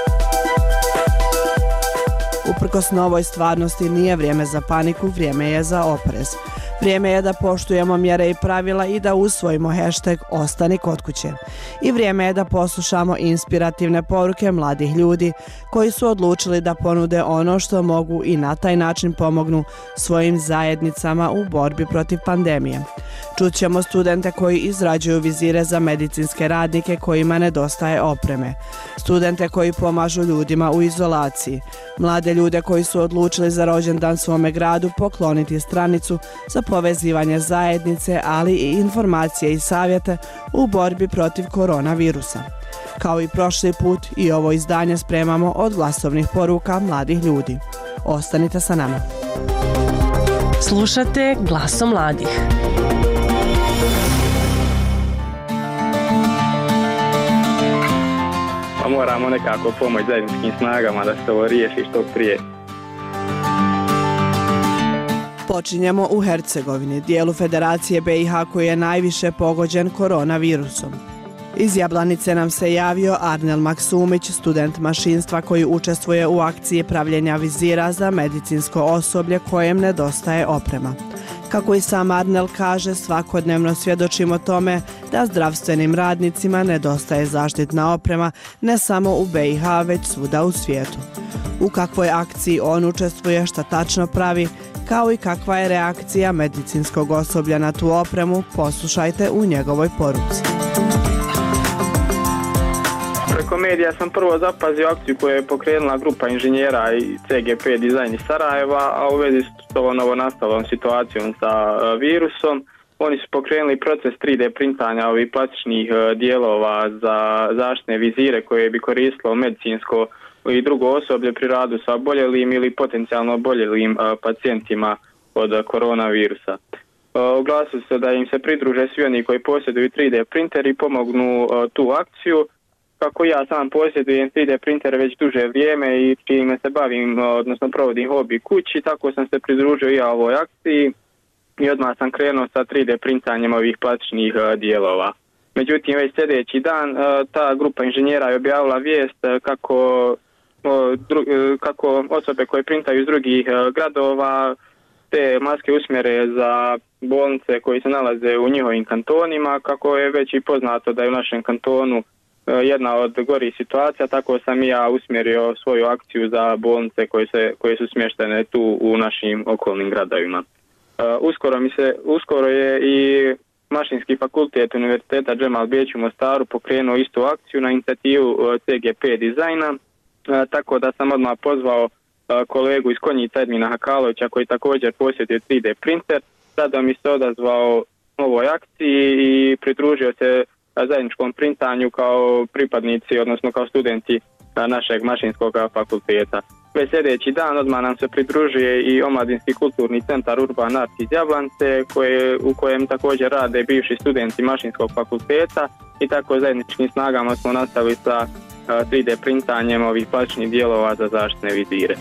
H: Uprkos novoj stvarnosti nije vrijeme za paniku, vrijeme je za oprez. Vrijeme je da poštujemo mjere i pravila i da usvojimo hashtag Ostani kod kuće. I vrijeme je da poslušamo inspirativne poruke mladih ljudi koji su odlučili da ponude ono što mogu i na taj način pomognu svojim zajednicama u borbi protiv pandemije. Čućemo studente koji izrađuju vizire za medicinske radnike kojima nedostaje opreme. Studente koji pomažu ljudima u izolaciji. Mlade ljude koji su odlučili za rođendan svome gradu pokloniti stranicu za povezivanje zajednice, ali i informacije i savjete u borbi protiv koronavirusa. Kao i prošli put, i ovo izdanje spremamo od glasovnih poruka mladih ljudi. Ostanite sa nama.
B: Slušate Glasom mladih.
C: Pa moramo nekako pomoć zajedničkim snagama da se ovo riješi što prije.
H: Počinjemo u Hercegovini, dijelu Federacije B i H koji je najviše pogođen koronavirusom. Iz Jablanice nam se javio Arnel Maksumić, student mašinstva koji učestvuje u akciji pravljenja vizira za medicinsko osoblje kojem nedostaje oprema. Kako i sam Arnel kaže, svakodnevno svjedočimo tome da zdravstvenim radnicima nedostaje zaštitna oprema ne samo u B i H već svuda u svijetu. U kakvoj akciji on učestvuje, šta tačno pravi, kao i kakva je reakcija medicinskog osoblja na tu opremu, poslušajte u njegovoj poruci.
C: Preko medija sam prvo zapazio akciju koju je pokrenula grupa inženjera i C G P Dizajn iz Sarajeva, a u vezi s ovom novonastalom situacijom sa virusom. Oni su pokrenuli proces tri D printanja ovih plastičnih dijelova za zaštitne vizire koje bi koristilo medicinsko i drugo osoblje pri radu sa oboljelim ili potencijalno oboljelim pacijentima od koronavirusa. Oglasili se da im se pridruže svi oni koji posjeduju tri D printer i pomognu tu akciju. Kako ja sam posjedujem tri D printer već duže vrijeme i čime se bavim, odnosno provodim hobi kući, tako sam se pridružio i ja ovoj akciji i odmah sam krenuo sa tri D printanjem ovih plastičnih dijelova. Međutim, već sljedeći dan ta grupa inženjera je objavila vijest kako, kako osobe koje printaju iz drugih gradova te maske usmjere za bolnice koji se nalaze u njihovim kantonima, kako je već i poznato da je u našem kantonu jedna od gorih situacija, tako sam i ja usmjerio svoju akciju za bolnice koje, se, koje su smještene tu u našim okolnim gradovima. Uskoro, mi se, uskoro je i Mašinski fakultet Univerziteta Džemal Beč u Mostaru pokrenuo istu akciju na inicijativu C G P dizajna, tako da sam odmah pozvao kolegu iz Konjica Edmina Hakalovića koji također posjeduje tri D printer rado mi se odazvao ovoj akciji i pridružio se zajedničkom printanju kao pripadnici, odnosno kao studenti našeg mašinskog fakulteta. Već sljedeći dan odmah nam se pridružuje i Omladinski kulturni centar Urban Art iz Jablance, koje, u kojem također rade bivši studenti mašinskog fakulteta i tako zajedničkim snagama smo nastavili sa tri D printanjem ovih plastičnih dijelova za zaštitne vizire.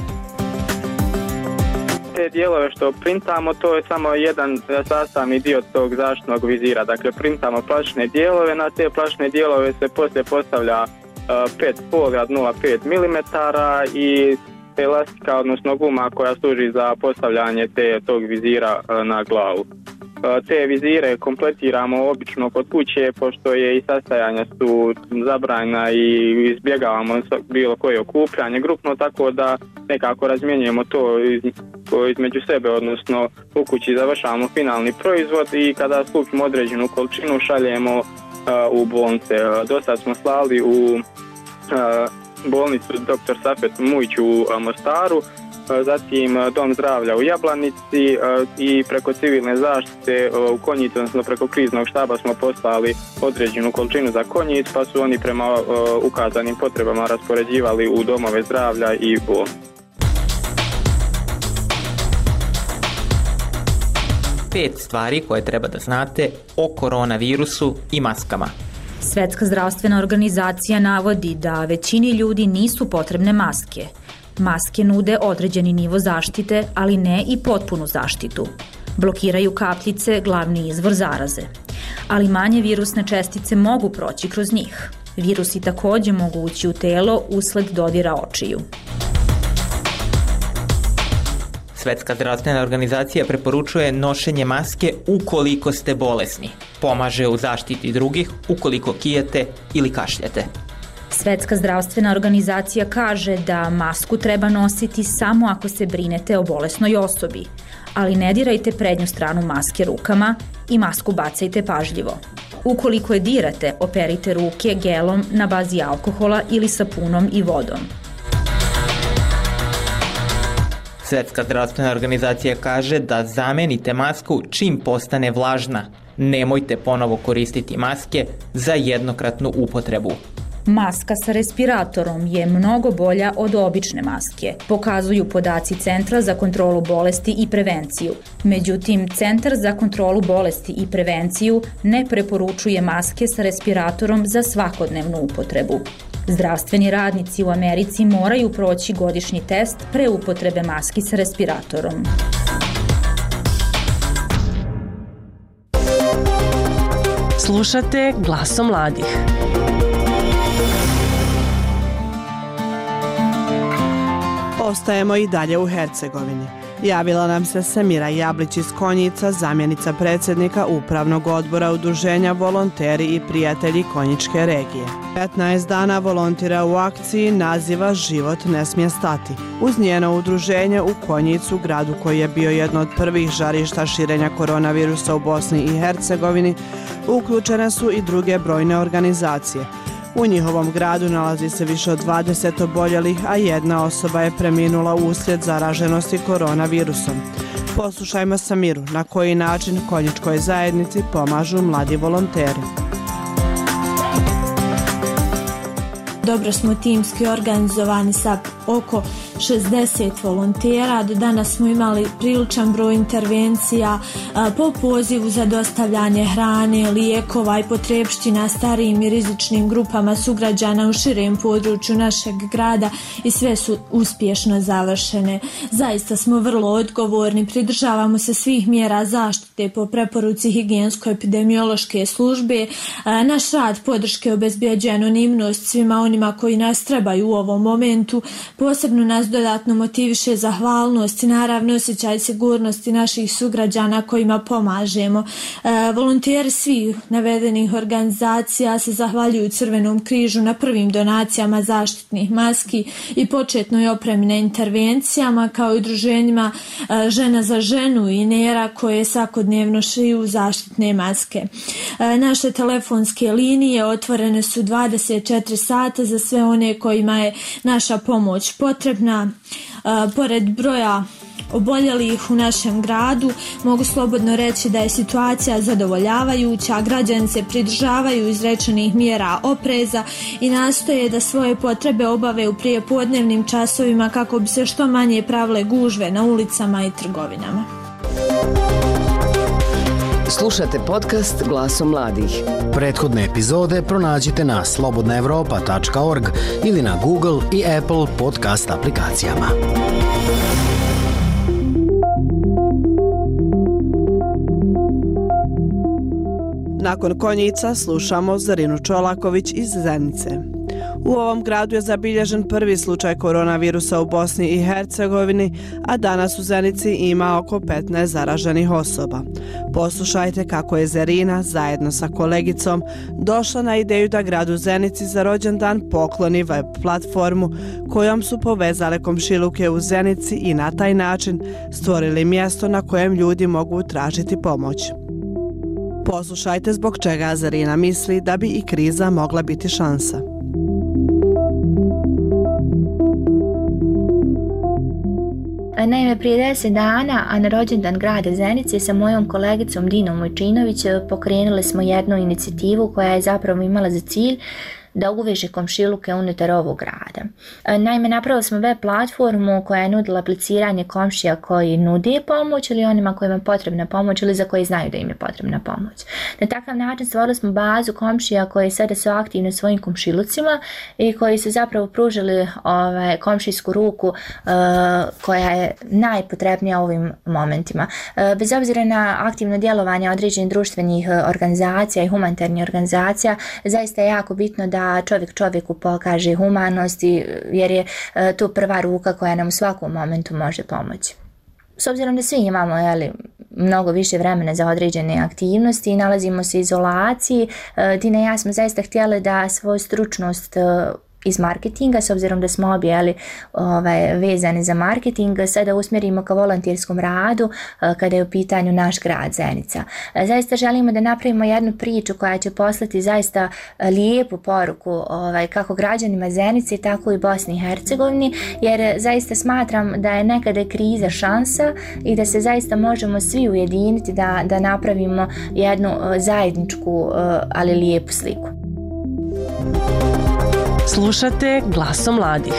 C: Te dijelove što printamo, to je samo jedan sastavni dio tog zaštitnog vizira. Dakle, printamo plastične dijelove, na te plastične dijelove se poslije postavlja pet folija od nula zarez pet milimetara i elastika, odnosno guma koja služi za postavljanje te, tog vizira na glavu. Te vizire kompletiramo obično kod kuće, pošto je i sastajanja su zabranjena i izbjegavamo bilo koje okupljanje grupno, tako da nekako razmjenjujemo to između sebe, odnosno u kući završavamo finalni proizvod i kada skupimo određenu količinu šaljemo u bolnice. Do sad smo slali u bolnicu doktor Safet Mujić u Mostaru, zatim Dom zdravlja u Jablanici i preko civilne zaštite u Konjicu, odnosno preko kriznog štaba smo poslali određenu količinu za Konjic, pa su oni prema ukazanim potrebama raspoređivali u domove zdravlja i bolnice.
L: Pet stvari koje treba da znate o koronavirusu i maskama.
M: Svetska zdravstvena organizacija navodi da većini ljudi nisu potrebne maske. Maske nude određeni nivo zaštite, ali ne i potpunu zaštitu. Blokiraju kapljice, glavni izvor zaraze. Ali manje virusne čestice mogu proći kroz njih. Virusi također mogu ući u telo usled dodira očiju.
L: Svetska zdravstvena organizacija preporučuje nošenje maske ukoliko ste bolesni. Pomaže u zaštiti drugih ukoliko kijete ili kašljete.
M: Svetska zdravstvena organizacija kaže da masku treba nositi samo ako se brinete o bolesnoj osobi, ali ne dirajte prednju stranu maske rukama i masku bacajte pažljivo. Ukoliko je dirate, operite ruke gelom na bazi alkohola ili sapunom i vodom.
L: Svetska zdravstvena organizacija kaže da zamenite masku čim postane vlažna. Nemojte ponovo koristiti maske za jednokratnu upotrebu.
M: Maska sa respiratorom je mnogo bolja od obične maske, pokazuju podaci Centra za kontrolu bolesti i prevenciju. Međutim, Centar za kontrolu bolesti i prevenciju ne preporučuje maske sa respiratorom za svakodnevnu upotrebu. Zdravstveni radnici u Americi moraju proći godišnji test pre upotrebe maski sa respiratorom.
B: Slušate Glasom mladih.
H: Ostajemo i dalje u Hercegovini. Javila nam se Samira Jablić iz Konjica, zamjenica predsjednika Upravnog odbora Udruženja Volonteri i prijatelji Konjičke regije. petnaest dana volontira u akciji naziva Život ne smije stati. Uz njeno udruženje u Konjicu, gradu koji je bio jedno od prvih žarišta širenja koronavirusa u Bosni i Hercegovini, uključene su i druge brojne organizacije. U njihovom gradu nalazi se više od dvadeset oboljelih, a jedna osoba je preminula uslijed zaraženosti koronavirusom. Poslušajmo Samiru na koji način konjičkoj zajednici pomažu mladi volonteri.
N: Dobro smo timski organizovani sa oko šezdeset volontera. Do danas smo imali priličan broj intervencija po pozivu za dostavljanje hrane, lijekova i potrepština starijim i rizičnim grupama sugrađana u širem području našeg grada i sve su uspješno završene. Zaista smo vrlo odgovorni, pridržavamo se svih mjera zaštite po preporuci higijensko-epidemiološke službe. Naš rad podrške obezbjeđuje anonimnost svima onima koji nas trebaju u ovom momentu. Posebno nas dodatno motiviše zahvalnost i naravno osjećaj sigurnosti naših sugrađana kojima pomažemo. E, volonteri svih navedenih organizacija se zahvaljuju Crvenom križu na prvim donacijama zaštitnih maski i početnoj opremi na intervencijama, kao i udruženjima e, Žena za ženu i Nera koje svakodnevno šiju zaštitne maske. E, naše telefonske linije otvorene su dvadeset četiri sata za sve one kojima je naša pomoć potrebna. Uh, pored broja oboljelih u našem gradu. Mogu slobodno reći da je situacija zadovoljavajuća, građani se pridržavaju izrečenih mjera opreza i nastoje da svoje potrebe obave u prijepodnevnim časovima kako bi se što manje pravile gužve na ulicama i trgovinama.
K: Slušate podcast Glasom mladih.
D: Prethodne epizode pronađite na slobodna evropa tačka org ili na Google i Apple podcast aplikacijama.
H: Nakon Konjica slušamo Zarinu Čolaković iz Zenice. U ovom gradu je zabilježen prvi slučaj koronavirusa u Bosni i Hercegovini, a danas u Zenici ima oko petnaest zaraženih osoba. Poslušajte kako je Zarina zajedno sa kolegicom došla na ideju da gradu Zenici za rođendan pokloni web platformu kojom su povezale komšiluke u Zenici i na taj način stvorili mjesto na kojem ljudi mogu tražiti pomoć. Poslušajte zbog čega Zarina misli da bi i kriza mogla biti šansa.
E: Naime, prije deset dana, a na rođendan grada Zenice, sa mojom kolegicom Dinom Mojčinović pokrenuli smo jednu inicijativu koja je zapravo imala za cilj da uveže komšiluke unutar ovog grada. Naime, napravili smo web platformu koja je nudila apliciranje komšija koji nude pomoć ili onima kojima je potrebna pomoć ili za koji znaju da im je potrebna pomoć. Na takav način stvorili smo bazu komšija koji sada su aktivni u svojim komšilucima i koji su zapravo pružili ovaj, komšijsku ruku uh, koja je najpotrebnija u ovim momentima. Uh, bez obzira na aktivno djelovanje određenih društvenih organizacija i humanitarnih organizacija, zaista je jako bitno da čovjek čovjeku pokaže humanost, jer je to prva ruka koja nam u svakom momentu može pomoći. S obzirom da svi imamo jeli, mnogo više vremena za određene aktivnosti i nalazimo se u izolaciji, Dina i ja smo zaista htjeli da svoju stručnost iz marketinga, s obzirom da smo objeli ovaj, vezani za marketing, sada usmjerimo ka volonterskom radu kada je u pitanju naš grad Zenica. Zaista želimo da napravimo jednu priču koja će poslati zaista lijepu poruku ovaj, kako građanima Zenice, tako i Bosni i Hercegovini, jer zaista smatram da je nekada kriza šansa i da se zaista možemo svi ujediniti da, da napravimo jednu zajedničku, ali lijepu sliku.
B: Slušate Glasom mladih.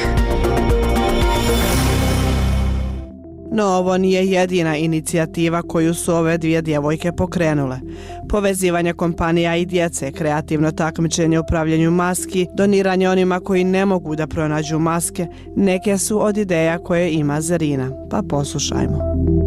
H: No, ovo nije jedina inicijativa koju su ove dvije djevojke pokrenule. Povezivanje kompanija i djece, kreativno takmičenje u pravljenju maski, doniranje onima koji ne mogu da pronađu maske, neke su od ideja koje ima Zarina. Pa poslušajmo.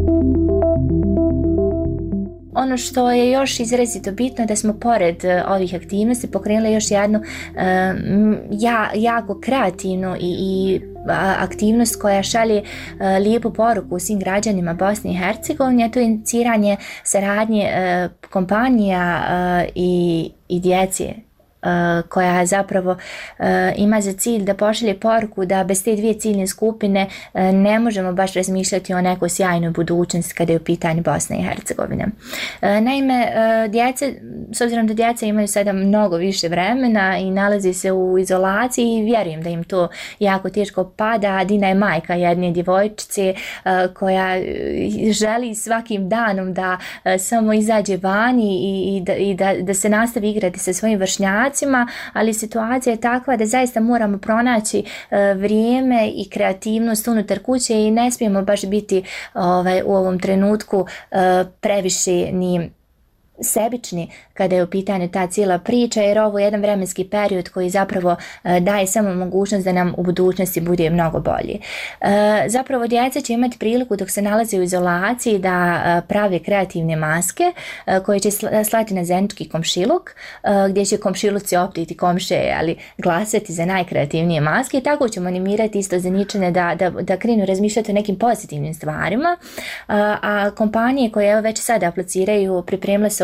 E: Ono što je još izrazito bitno da smo pored ovih aktivnosti pokrenuli još jednu um, ja, jako kreativnu i, i aktivnost koja šalje uh, lijepu poruku svim građanima Bosne i Hercegovine, a to je iniciranje saradnje uh, kompanija uh, i, i djece. Koja zapravo uh, ima za cilj da pošalje poruku da bez te dvije ciljne skupine uh, ne možemo baš razmišljati o nekoj sjajnoj budućnosti kada je u pitanju Bosne i Hercegovine. Uh, naime, uh, djece, s obzirom da djeca imaju sada mnogo više vremena i nalazi se u izolaciji, vjerujem da im to jako teško pada. Dina je majka jedne djevojčice uh, koja želi svakim danom da uh, samo izađe van i, i, da, i da, da se nastavi igrati sa svojim vršnjacima, ali situacija je takva da zaista moramo pronaći uh, vrijeme i kreativnost unutar kuće i ne smijemo baš biti ovaj, u ovom trenutku uh, previše ni sebični kada je u pitanju ta cijela priča, jer ovo je jedan vremenski period koji zapravo uh, daje samo mogućnost da nam u budućnosti bude mnogo bolji. Uh, zapravo djeca će imati priliku dok se nalaze u izolaciji da uh, prave kreativne maske uh, koje će slati na zenički komšiluk, uh, gdje će komšiluci optiti komšije, ali glasati za najkreativnije maske i tako ćemo animirati isto Zeničane da, da, da krenu razmišljati o nekim pozitivnim stvarima, uh, a kompanije koje već sada apliciraju pripremile se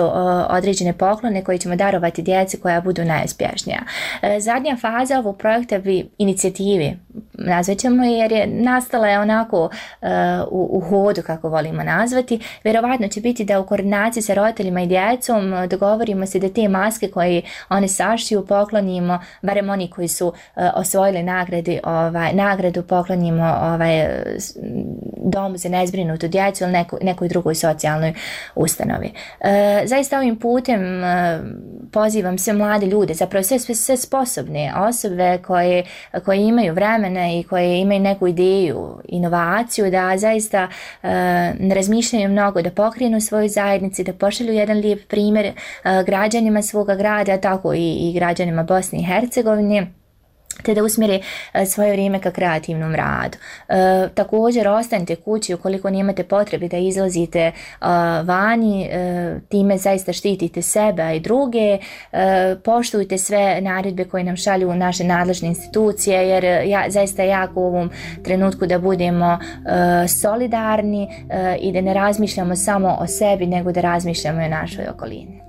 E: isto određene poklone koje ćemo darovati djeci koja budu najuspješnija. Zadnja faza ovog projekta bi inicijativi, nazvat ćemo, jer je nastala je onako u, u hodu, kako volimo nazvati. Vjerovatno će biti da u koordinaciji sa roditeljima i djecom dogovorimo se da te maske koje one sašiju poklonimo, barem oni koji su osvojili nagrade, ovaj, nagradu poklonimo ovaj, domu za nezbrinutu djecu ili neko, nekoj drugoj socijalnoj ustanovi. E, zaista ovim putem e, pozivam sve mlade ljude, zapravo sve, sve, sve sposobne osobe koje, koje imaju vremena i koje imaju neku ideju, inovaciju, da zaista e, ne razmišljaju mnogo, da pokrenu svoju zajednici, da pošalju jedan lijep primjer e, građanima svoga grada, tako i, i građanima Bosne i Hercegovine, te da usmjeri svoje vrijeme ka kreativnom radu. E, također ostanite kući ukoliko nemate potrebe da izlazite e, vani, e, time zaista štitite sebe i druge, e, poštujte sve naredbe koje nam šalju naše nadležne institucije, jer ja, zaista jako u ovom trenutku da budemo e, solidarni e, i da ne razmišljamo samo o sebi, nego da razmišljamo i o našoj okolini.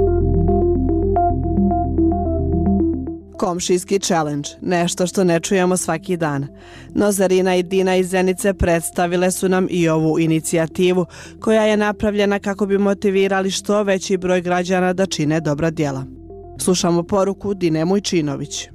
F: Komšijski challenge, nešto što ne čujemo svaki dan. No Zarina i Dina iz Zenice predstavile su nam i ovu inicijativu koja je napravljena kako bi motivirali što veći broj građana da čine dobra djela. Slušamo poruku Dine Mujčinović.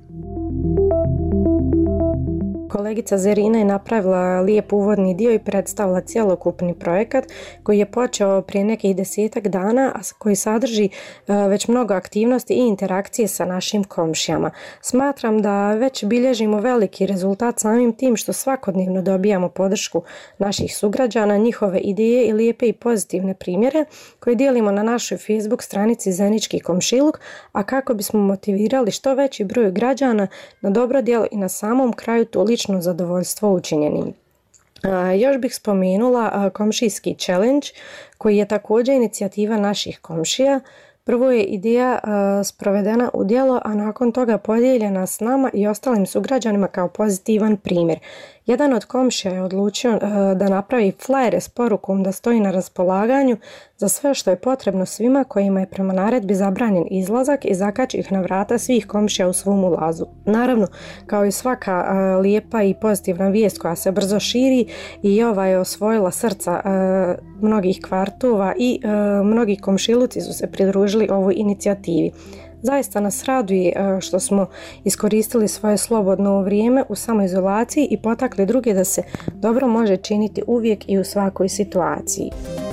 O: Kolegica Zarina je napravila lijep uvodni dio i predstavila cjelokupni projekat koji je počeo prije nekih desetak dana, a koji sadrži već mnogo aktivnosti i interakcije sa našim komšijama. Smatram da već bilježimo veliki rezultat samim tim što svakodnevno dobijamo podršku naših sugrađana, njihove ideje i lijepe i pozitivne primjere koje dijelimo na našoj Facebook stranici Zenički komšiluk, a kako bismo motivirali što veći broj građana na dobro djelo i na samom kraju tu lično zadovoljstvo učinjenim. Još bih spomenula komšijski challenge koji je također inicijativa naših komšija. Prvo je ideja sprovedena u djelo, a nakon toga podijeljena s nama i ostalim sugrađanima kao pozitivan primjer. Jedan od komšija je odlučio da napravi flajere s porukom da stoji na raspolaganju za sve što je potrebno svima kojima je prema naredbi zabranjen izlazak i zakači ih na vrata svih komšija u svom ulazu. Naravno, kao i svaka lijepa i pozitivna vijest koja se brzo širi, i ova je osvojila srca mnogih kvartova i mnogi komšiluci su se pridružili ovoj inicijativi. Zaista nas raduje što smo iskoristili svoje slobodno vrijeme u samoizolaciji i potakli druge da se dobro može činiti uvijek i u svakoj situaciji.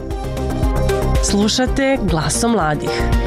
B: Slušate Glasom mladih.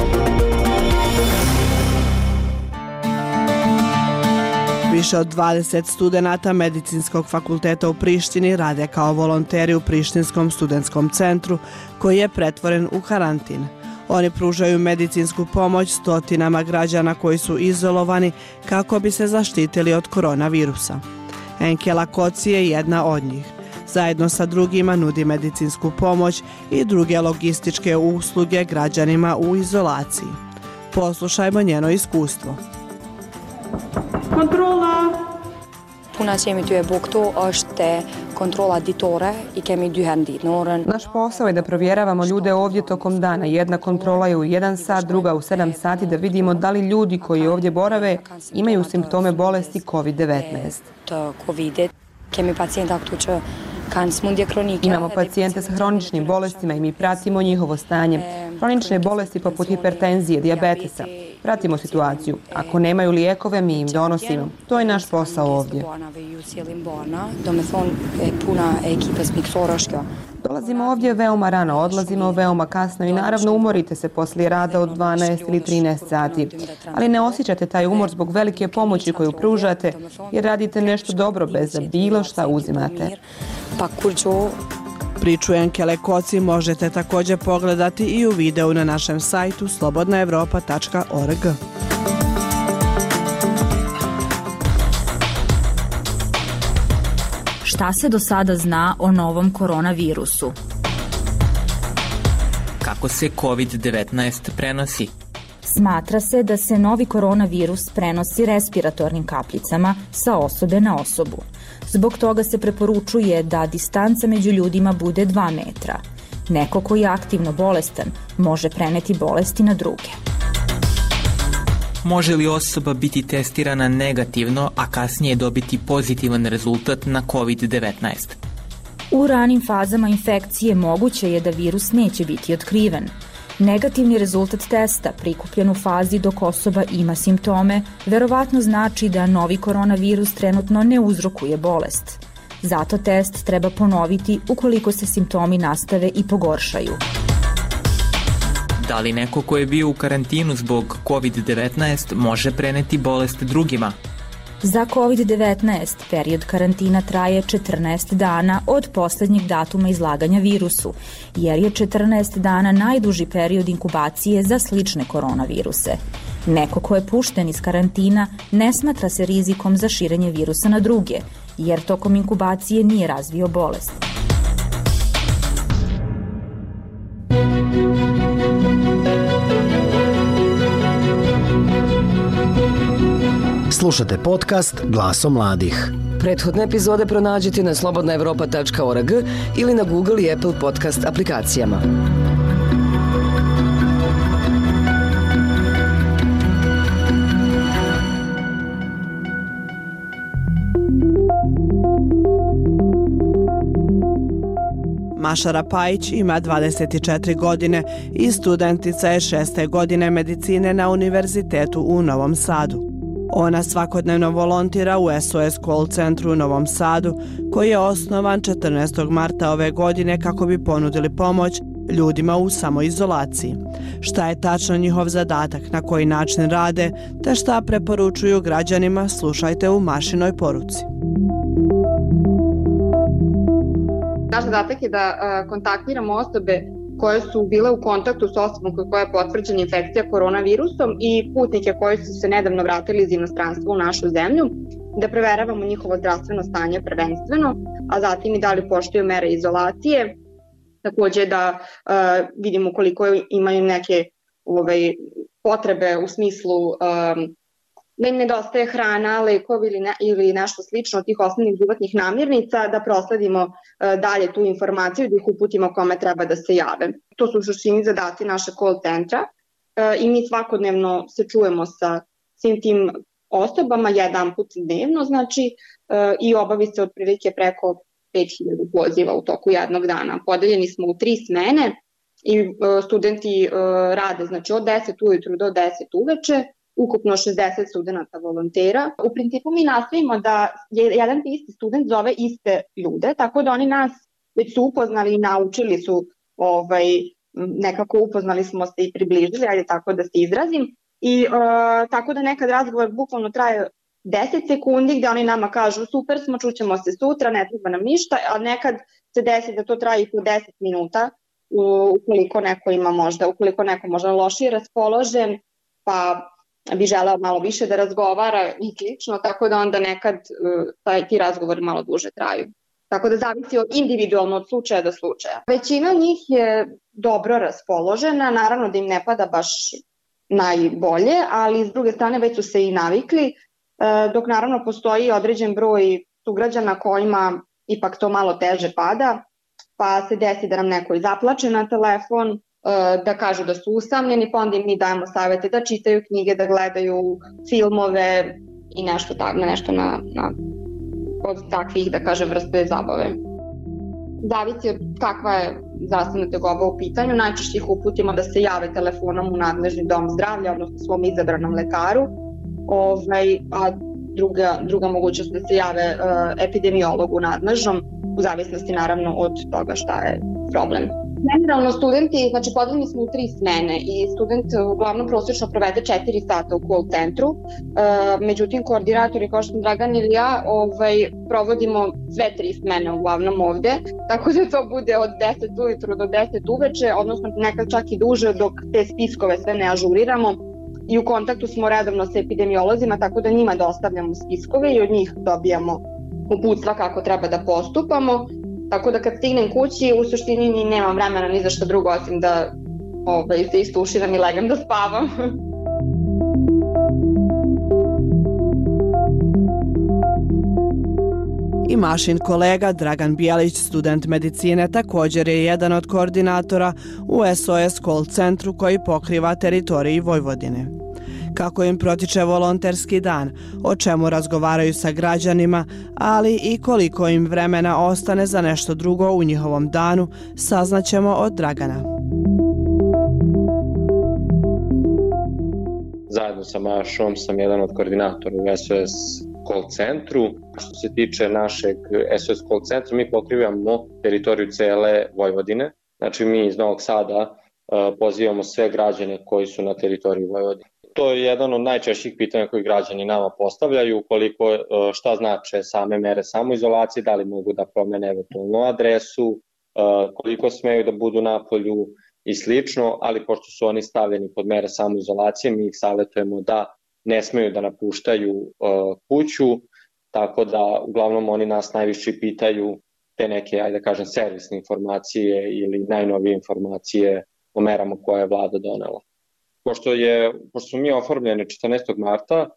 F: Više od dvadeset studenata Medicinskog fakulteta u Prištini rade kao volonteri u Prištinskom studentskom centru koji je pretvoren u karantin. Oni pružaju medicinsku pomoć stotinama građana koji su izolovani kako bi se zaštitili od koronavirusa. Enkela Koci je jedna od njih. Zajedno sa drugima nudi medicinsku pomoć i druge logističke usluge građanima u izolaciji. Poslušajmo njeno iskustvo.
P: Kontrola! Punacemi tu je bukto ošte kontrola ditore i kemi duhan ditnoren.
Q: Naš posao je da provjeravamo ljude ovdje tokom dana. Jedna kontrola je u jedan sat, druga u sedam sati, da vidimo da li ljudi koji ovdje borave imaju simptome bolesti kovid devetnaest. Imamo pacijente sa hroničnim bolestima i mi pratimo njihovo stanje. Hronične bolesti poput hipertenzije, dijabetesa. Pratimo situaciju. Ako nemaju lijekove, mi im donosimo. To je naš posao ovdje. Dolazimo ovdje veoma rano, odlazimo veoma kasno i naravno umorite se poslije rada od dvanaest ili trinaest sati. Ali ne osjećate taj umor zbog velike pomoći koju pružate jer radite nešto dobro bez da bilo šta uzimate.
F: Priču Enkele Koci možete također pogledati i u videu na našem sajtu slobodna evropa tačka org.
M: Šta se do sada zna o novom koronavirusu?
L: Kako se kovid devetnaest prenosi?
M: Smatra se da se novi koronavirus prenosi respiratornim kapljicama sa osobe na osobu. Zbog toga se preporučuje da distanca među ljudima bude dva metra. Neko koji je aktivno bolestan može preneti bolesti na druge.
L: Može li osoba biti testirana negativno, a kasnije dobiti pozitivan rezultat na kovid devetnaest?
M: U ranim fazama infekcije moguće je da virus neće biti otkriven. Negativni rezultat testa prikupljen u fazi dok osoba ima simptome verovatno znači da novi koronavirus trenutno ne uzrokuje bolest. Zato test treba ponoviti ukoliko se simptomi nastave i pogoršaju.
L: Da li neko ko je bio u karantinu zbog kovid devetnaest može preneti bolest drugima?
M: Za kovid devetnaest period karantina traje četrnaest dana od poslednjeg datuma izlaganja virusu, jer je četrnaest dana najduži period inkubacije za slične koronaviruse. Neko ko je pušten iz karantina ne smatra se rizikom za širenje virusa na druge, jer tokom inkubacije nije razvio bolest.
D: Slušate podcast Glasom mladih.
K: Prethodne epizode pronađite na slobodna evropa tačka org ili na Google i Apple podcast aplikacijama.
F: Maša Rapajić ima dvadeset četiri godine i studentica je šeste godine medicine na Univerzitetu u Novom Sadu. Ona svakodnevno volontira u S O S call centru u Novom Sadu, koji je osnovan četrnaestog marta ove godine kako bi ponudili pomoć ljudima u samoizolaciji. Šta je tačno njihov zadatak, na koji način rade, te šta preporučuju građanima, slušajte u Mašinoj poruci.
G: Naš zadatak je da kontaktiramo osobe koje su bile u kontaktu s osobom koja je potvrđena infekcija koronavirusom i putnike koji su se nedavno vratili iz inostranstva u našu zemlju, da preveravamo njihovo zdravstveno stanje prvenstveno, a zatim i da li poštuju mere izolacije, takođe da uh, vidimo koliko imaju neke ovaj, potrebe u smislu um, da im nedostaje hrana, lekovi ili, ne, ili nešto slično od tih osnovnih životnih namirnica, da prosledimo uh, dalje tu informaciju, da ih uputimo kome treba da se jave. To su u suštini zadaci naše call centra uh, i mi svakodnevno se čujemo sa svim tim osobama jedan put dnevno, znači uh, i obavi se otprilike preko pet hiljada poziva u toku jednog dana. Podeljeni smo u tri smene i uh, studenti uh, rade znači od deset ujutru do deset uveče, ukupno šezdeset studenta volontera. U principu mi nastavimo da jedan isti student zove iste ljude, tako da oni nas već su upoznali i naučili su, ovaj, nekako upoznali smo se i približili, ajde tako da se izrazim. I uh, tako da nekad razgovor bukvalno traje deset sekundi gde oni nama kažu super smo, čućemo se sutra, ne treba nam ništa, a nekad se desi da to traje i po deset minuta ukoliko neko ima možda, ukoliko neko možda lošije raspoložen, pa bi želeo malo više da razgovara i slično, tako da onda nekad taj, ti razgovori malo duže traju. Tako da zavisi od, individualno od slučaja do slučaja. Većina njih je dobro raspoložena, naravno da im ne pada baš najbolje, ali s druge strane već su se i navikli, dok naravno postoji određen broj sugrađana kojima ipak to malo teže pada, pa se desi da nam neko i zaplače na telefon, da kažu da su usamljeni, pa onda im mi dajemo savete da čitaju knjige, da gledaju filmove i nešto, tak, nešto na, na, od takvih, da kažem, vrste zabave. Zavisi od kakva je zdravstvena tegoba u pitanju, najčešće ih uputimo da se jave telefonom u nadležni dom zdravlja, odnosno svom izabranom lekaru, ovaj, a druga, druga mogućnost da se jave uh, epidemiologu nadležnom, u zavisnosti naravno od toga šta je problem. Generalno studenti, znači podeljeni smo u tri smene i student uglavnom prosječno provede četiri sata u call centru, e, međutim koordinatori kao što sam Dragan ili ja ovaj, provodimo sve tri smene uglavnom ovde, tako da to bude od deset ujutru do deset uveče, odnosno nekad čak i duže dok te spiskove sve ne ažuriramo i u kontaktu smo redovno sa epidemiolozima, tako da njima dostavljamo spiskove i od njih dobijamo uputstva kako treba da postupamo. Tako da kad stignem kući, u suštini ni nemam vremena ni za što drugo, osim da ovaj, se istuširam i legam da spavam.
F: I Mašin kolega Dragan Bijelić, student medicine, također je jedan od koordinatora u S O S call centru koji pokriva teritoriji Vojvodine. Kako im protiče volonterski dan, o čemu razgovaraju sa građanima, ali i koliko im vremena ostane za nešto drugo u njihovom danu, saznaćemo od Dragana.
R: Zajedno sa Mašom sam jedan od koordinatora u S O S call centru. Što se tiče našeg S O S call centra, mi pokrivamo teritoriju cele Vojvodine. Znači mi iz Novog Sada pozivamo sve građane koji su na teritoriji Vojvodine. To je jedan od najčešćih pitanja koji građani nama postavljaju, koliko, šta znače same mere samoizolacije, da li mogu da promene eventualnu adresu, koliko smeju da budu napolju i slično, ali pošto su oni stavljeni pod mere samoizolacije, mi ih savjetujemo da ne smeju da napuštaju kuću, tako da uglavnom oni nas najviše pitaju te neke, ajde da kažem, servisne informacije ili najnovije informacije o merama koje je vlada donela. Pošto, je, pošto smo mi oformljeni četrnaestog marta,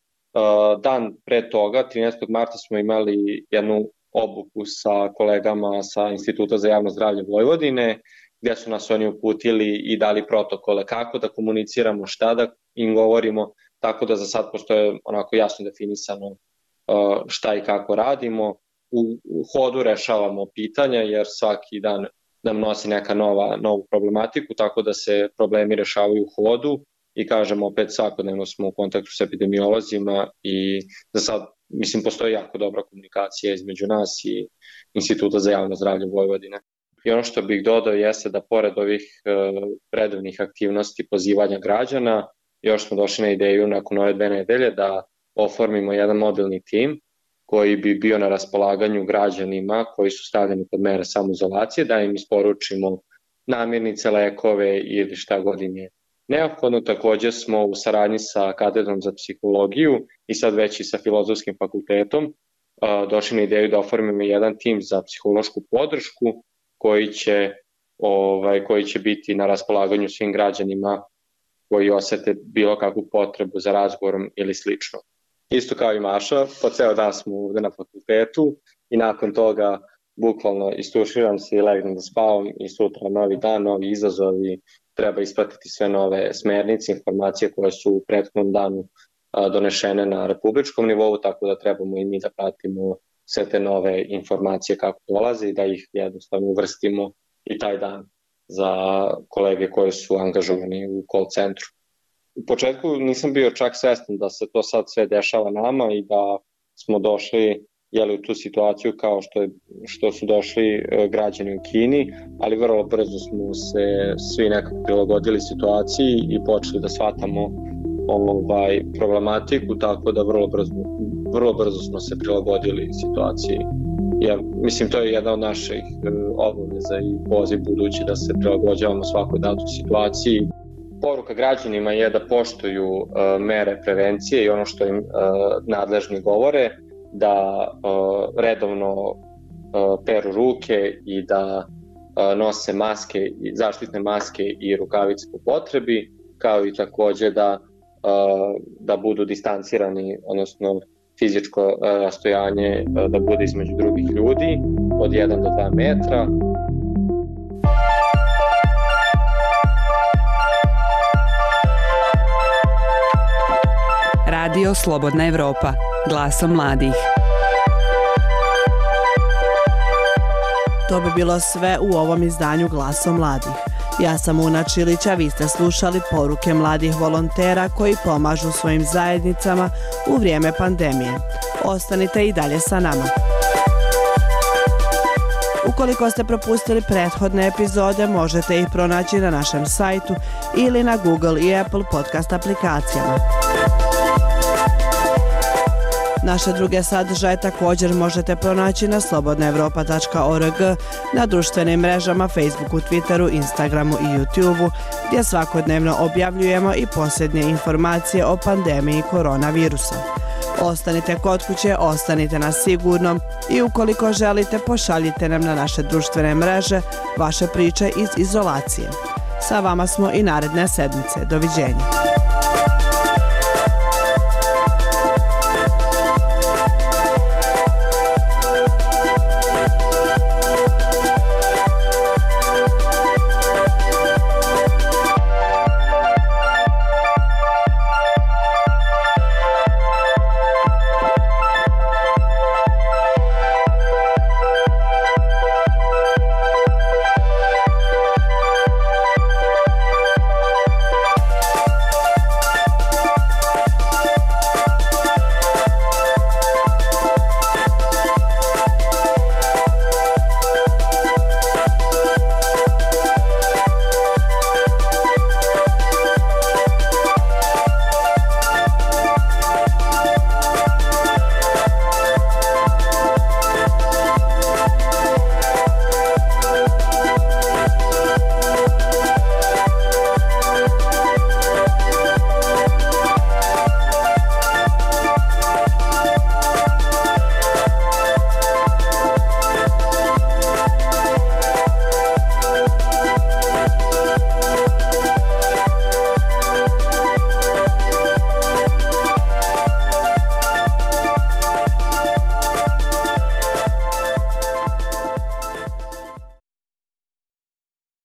R: dan pre toga, trinaestog marta smo imali jednu obuku sa kolegama sa Instituta za javno zdravlje Vojvodine, gdje su nas oni uputili i dali protokole kako da komuniciramo, šta da im govorimo, tako da za sad postoje onako jasno definisano šta i kako radimo. U, u hodu rešavamo pitanja jer svaki dan nam nosi neka nova, novu problematiku, tako da se problemi rešavaju u hodu i kažem opet svakodnevno smo u kontaktu s epidemiolozima i za sad mislim postoji jako dobra komunikacija između nas i Instituta za javno zdravlje Vojvodine. I ono što bih dodao jeste da pored ovih e, redovnih aktivnosti pozivanja građana, još smo došli na ideju nakon ove dve nedelje da oformimo jedan mobilni tim koji bi bio na raspolaganju građanima koji su stavljeni pod mere samoizolacije, da im isporučimo namirnice, lekove ili šta god im je neophodno. Također smo u saradnji sa katedrom za psihologiju i sad već i sa Filozofskim fakultetom došli na ideju da oformimo jedan tim za psihološku podršku koji će, ovaj, koji će biti na raspolaganju svim građanima koji osete bilo kakvu potrebu za razgovorom ili slično. Isto kao i Maša, po ceo dan smo ovde na fakultetu i nakon toga bukvalno istuširam se i legnem da spavam i sutra novi dan, novi izazovi, treba ispratiti sve nove smernice, informacije koje su u prethodnom danu a, donešene na republičkom nivou, tako da trebamo i mi da pratimo sve te nove informacije kako dolaze i da ih jednostavno uvrstimo i taj dan za kolege koji su angažovani u call centru. U početku nisam bio čak svestan da se to sad sve dešava nama i da smo došli jeli, u tu situaciju kao što, je, što su došli e, građani u Kini, ali vrlo brzo smo se svi nekako prilagodili situaciji i počeli da shvatamo ovaj, problematiku, tako da vrlo brzo, vrlo brzo smo se prilagodili situaciji. Ja, mislim, to je jedna od naših e, obaveza i poziv budući da se prilagođavamo svakoj datoj situaciji. Poruka građanima je da poštuju uh, mere prevencije i ono što im uh, nadležni govore, da uh, redovno uh, peru ruke i da uh, nose maske, zaštitne maske i rukavice po potrebi, kao i takođe da, uh, da budu distancirani, odnosno fizičko uh, rastojanje uh, da bude između drugih ljudi od jedan do dva metra.
S: Radio Slobodna Evropa, glasom mladih.
F: To bi bilo sve u ovom izdanju Glasom mladih. Ja sam Una Čilić, a vi ste slušali poruke mladih volontera koji pomažu svojim zajednicama u vrijeme pandemije. Ostanite i dalje sa nama. Ukoliko ste propustili prethodne epizode, možete ih pronaći na našem sajtu ili na Google i Apple podcast aplikacijama. Naše druge sadržaje također možete pronaći na slobodna evropa tačka org, na društvenim mrežama Facebooku, Twitteru, Instagramu i YouTubeu, gdje svakodnevno objavljujemo i posljednje informacije o pandemiji koronavirusa. Ostanite kod kuće, ostanite na sigurnom i ukoliko želite, pošaljite nam na naše društvene mreže vaše priče iz izolacije. Sa vama smo i naredne sedmice. Doviđenja.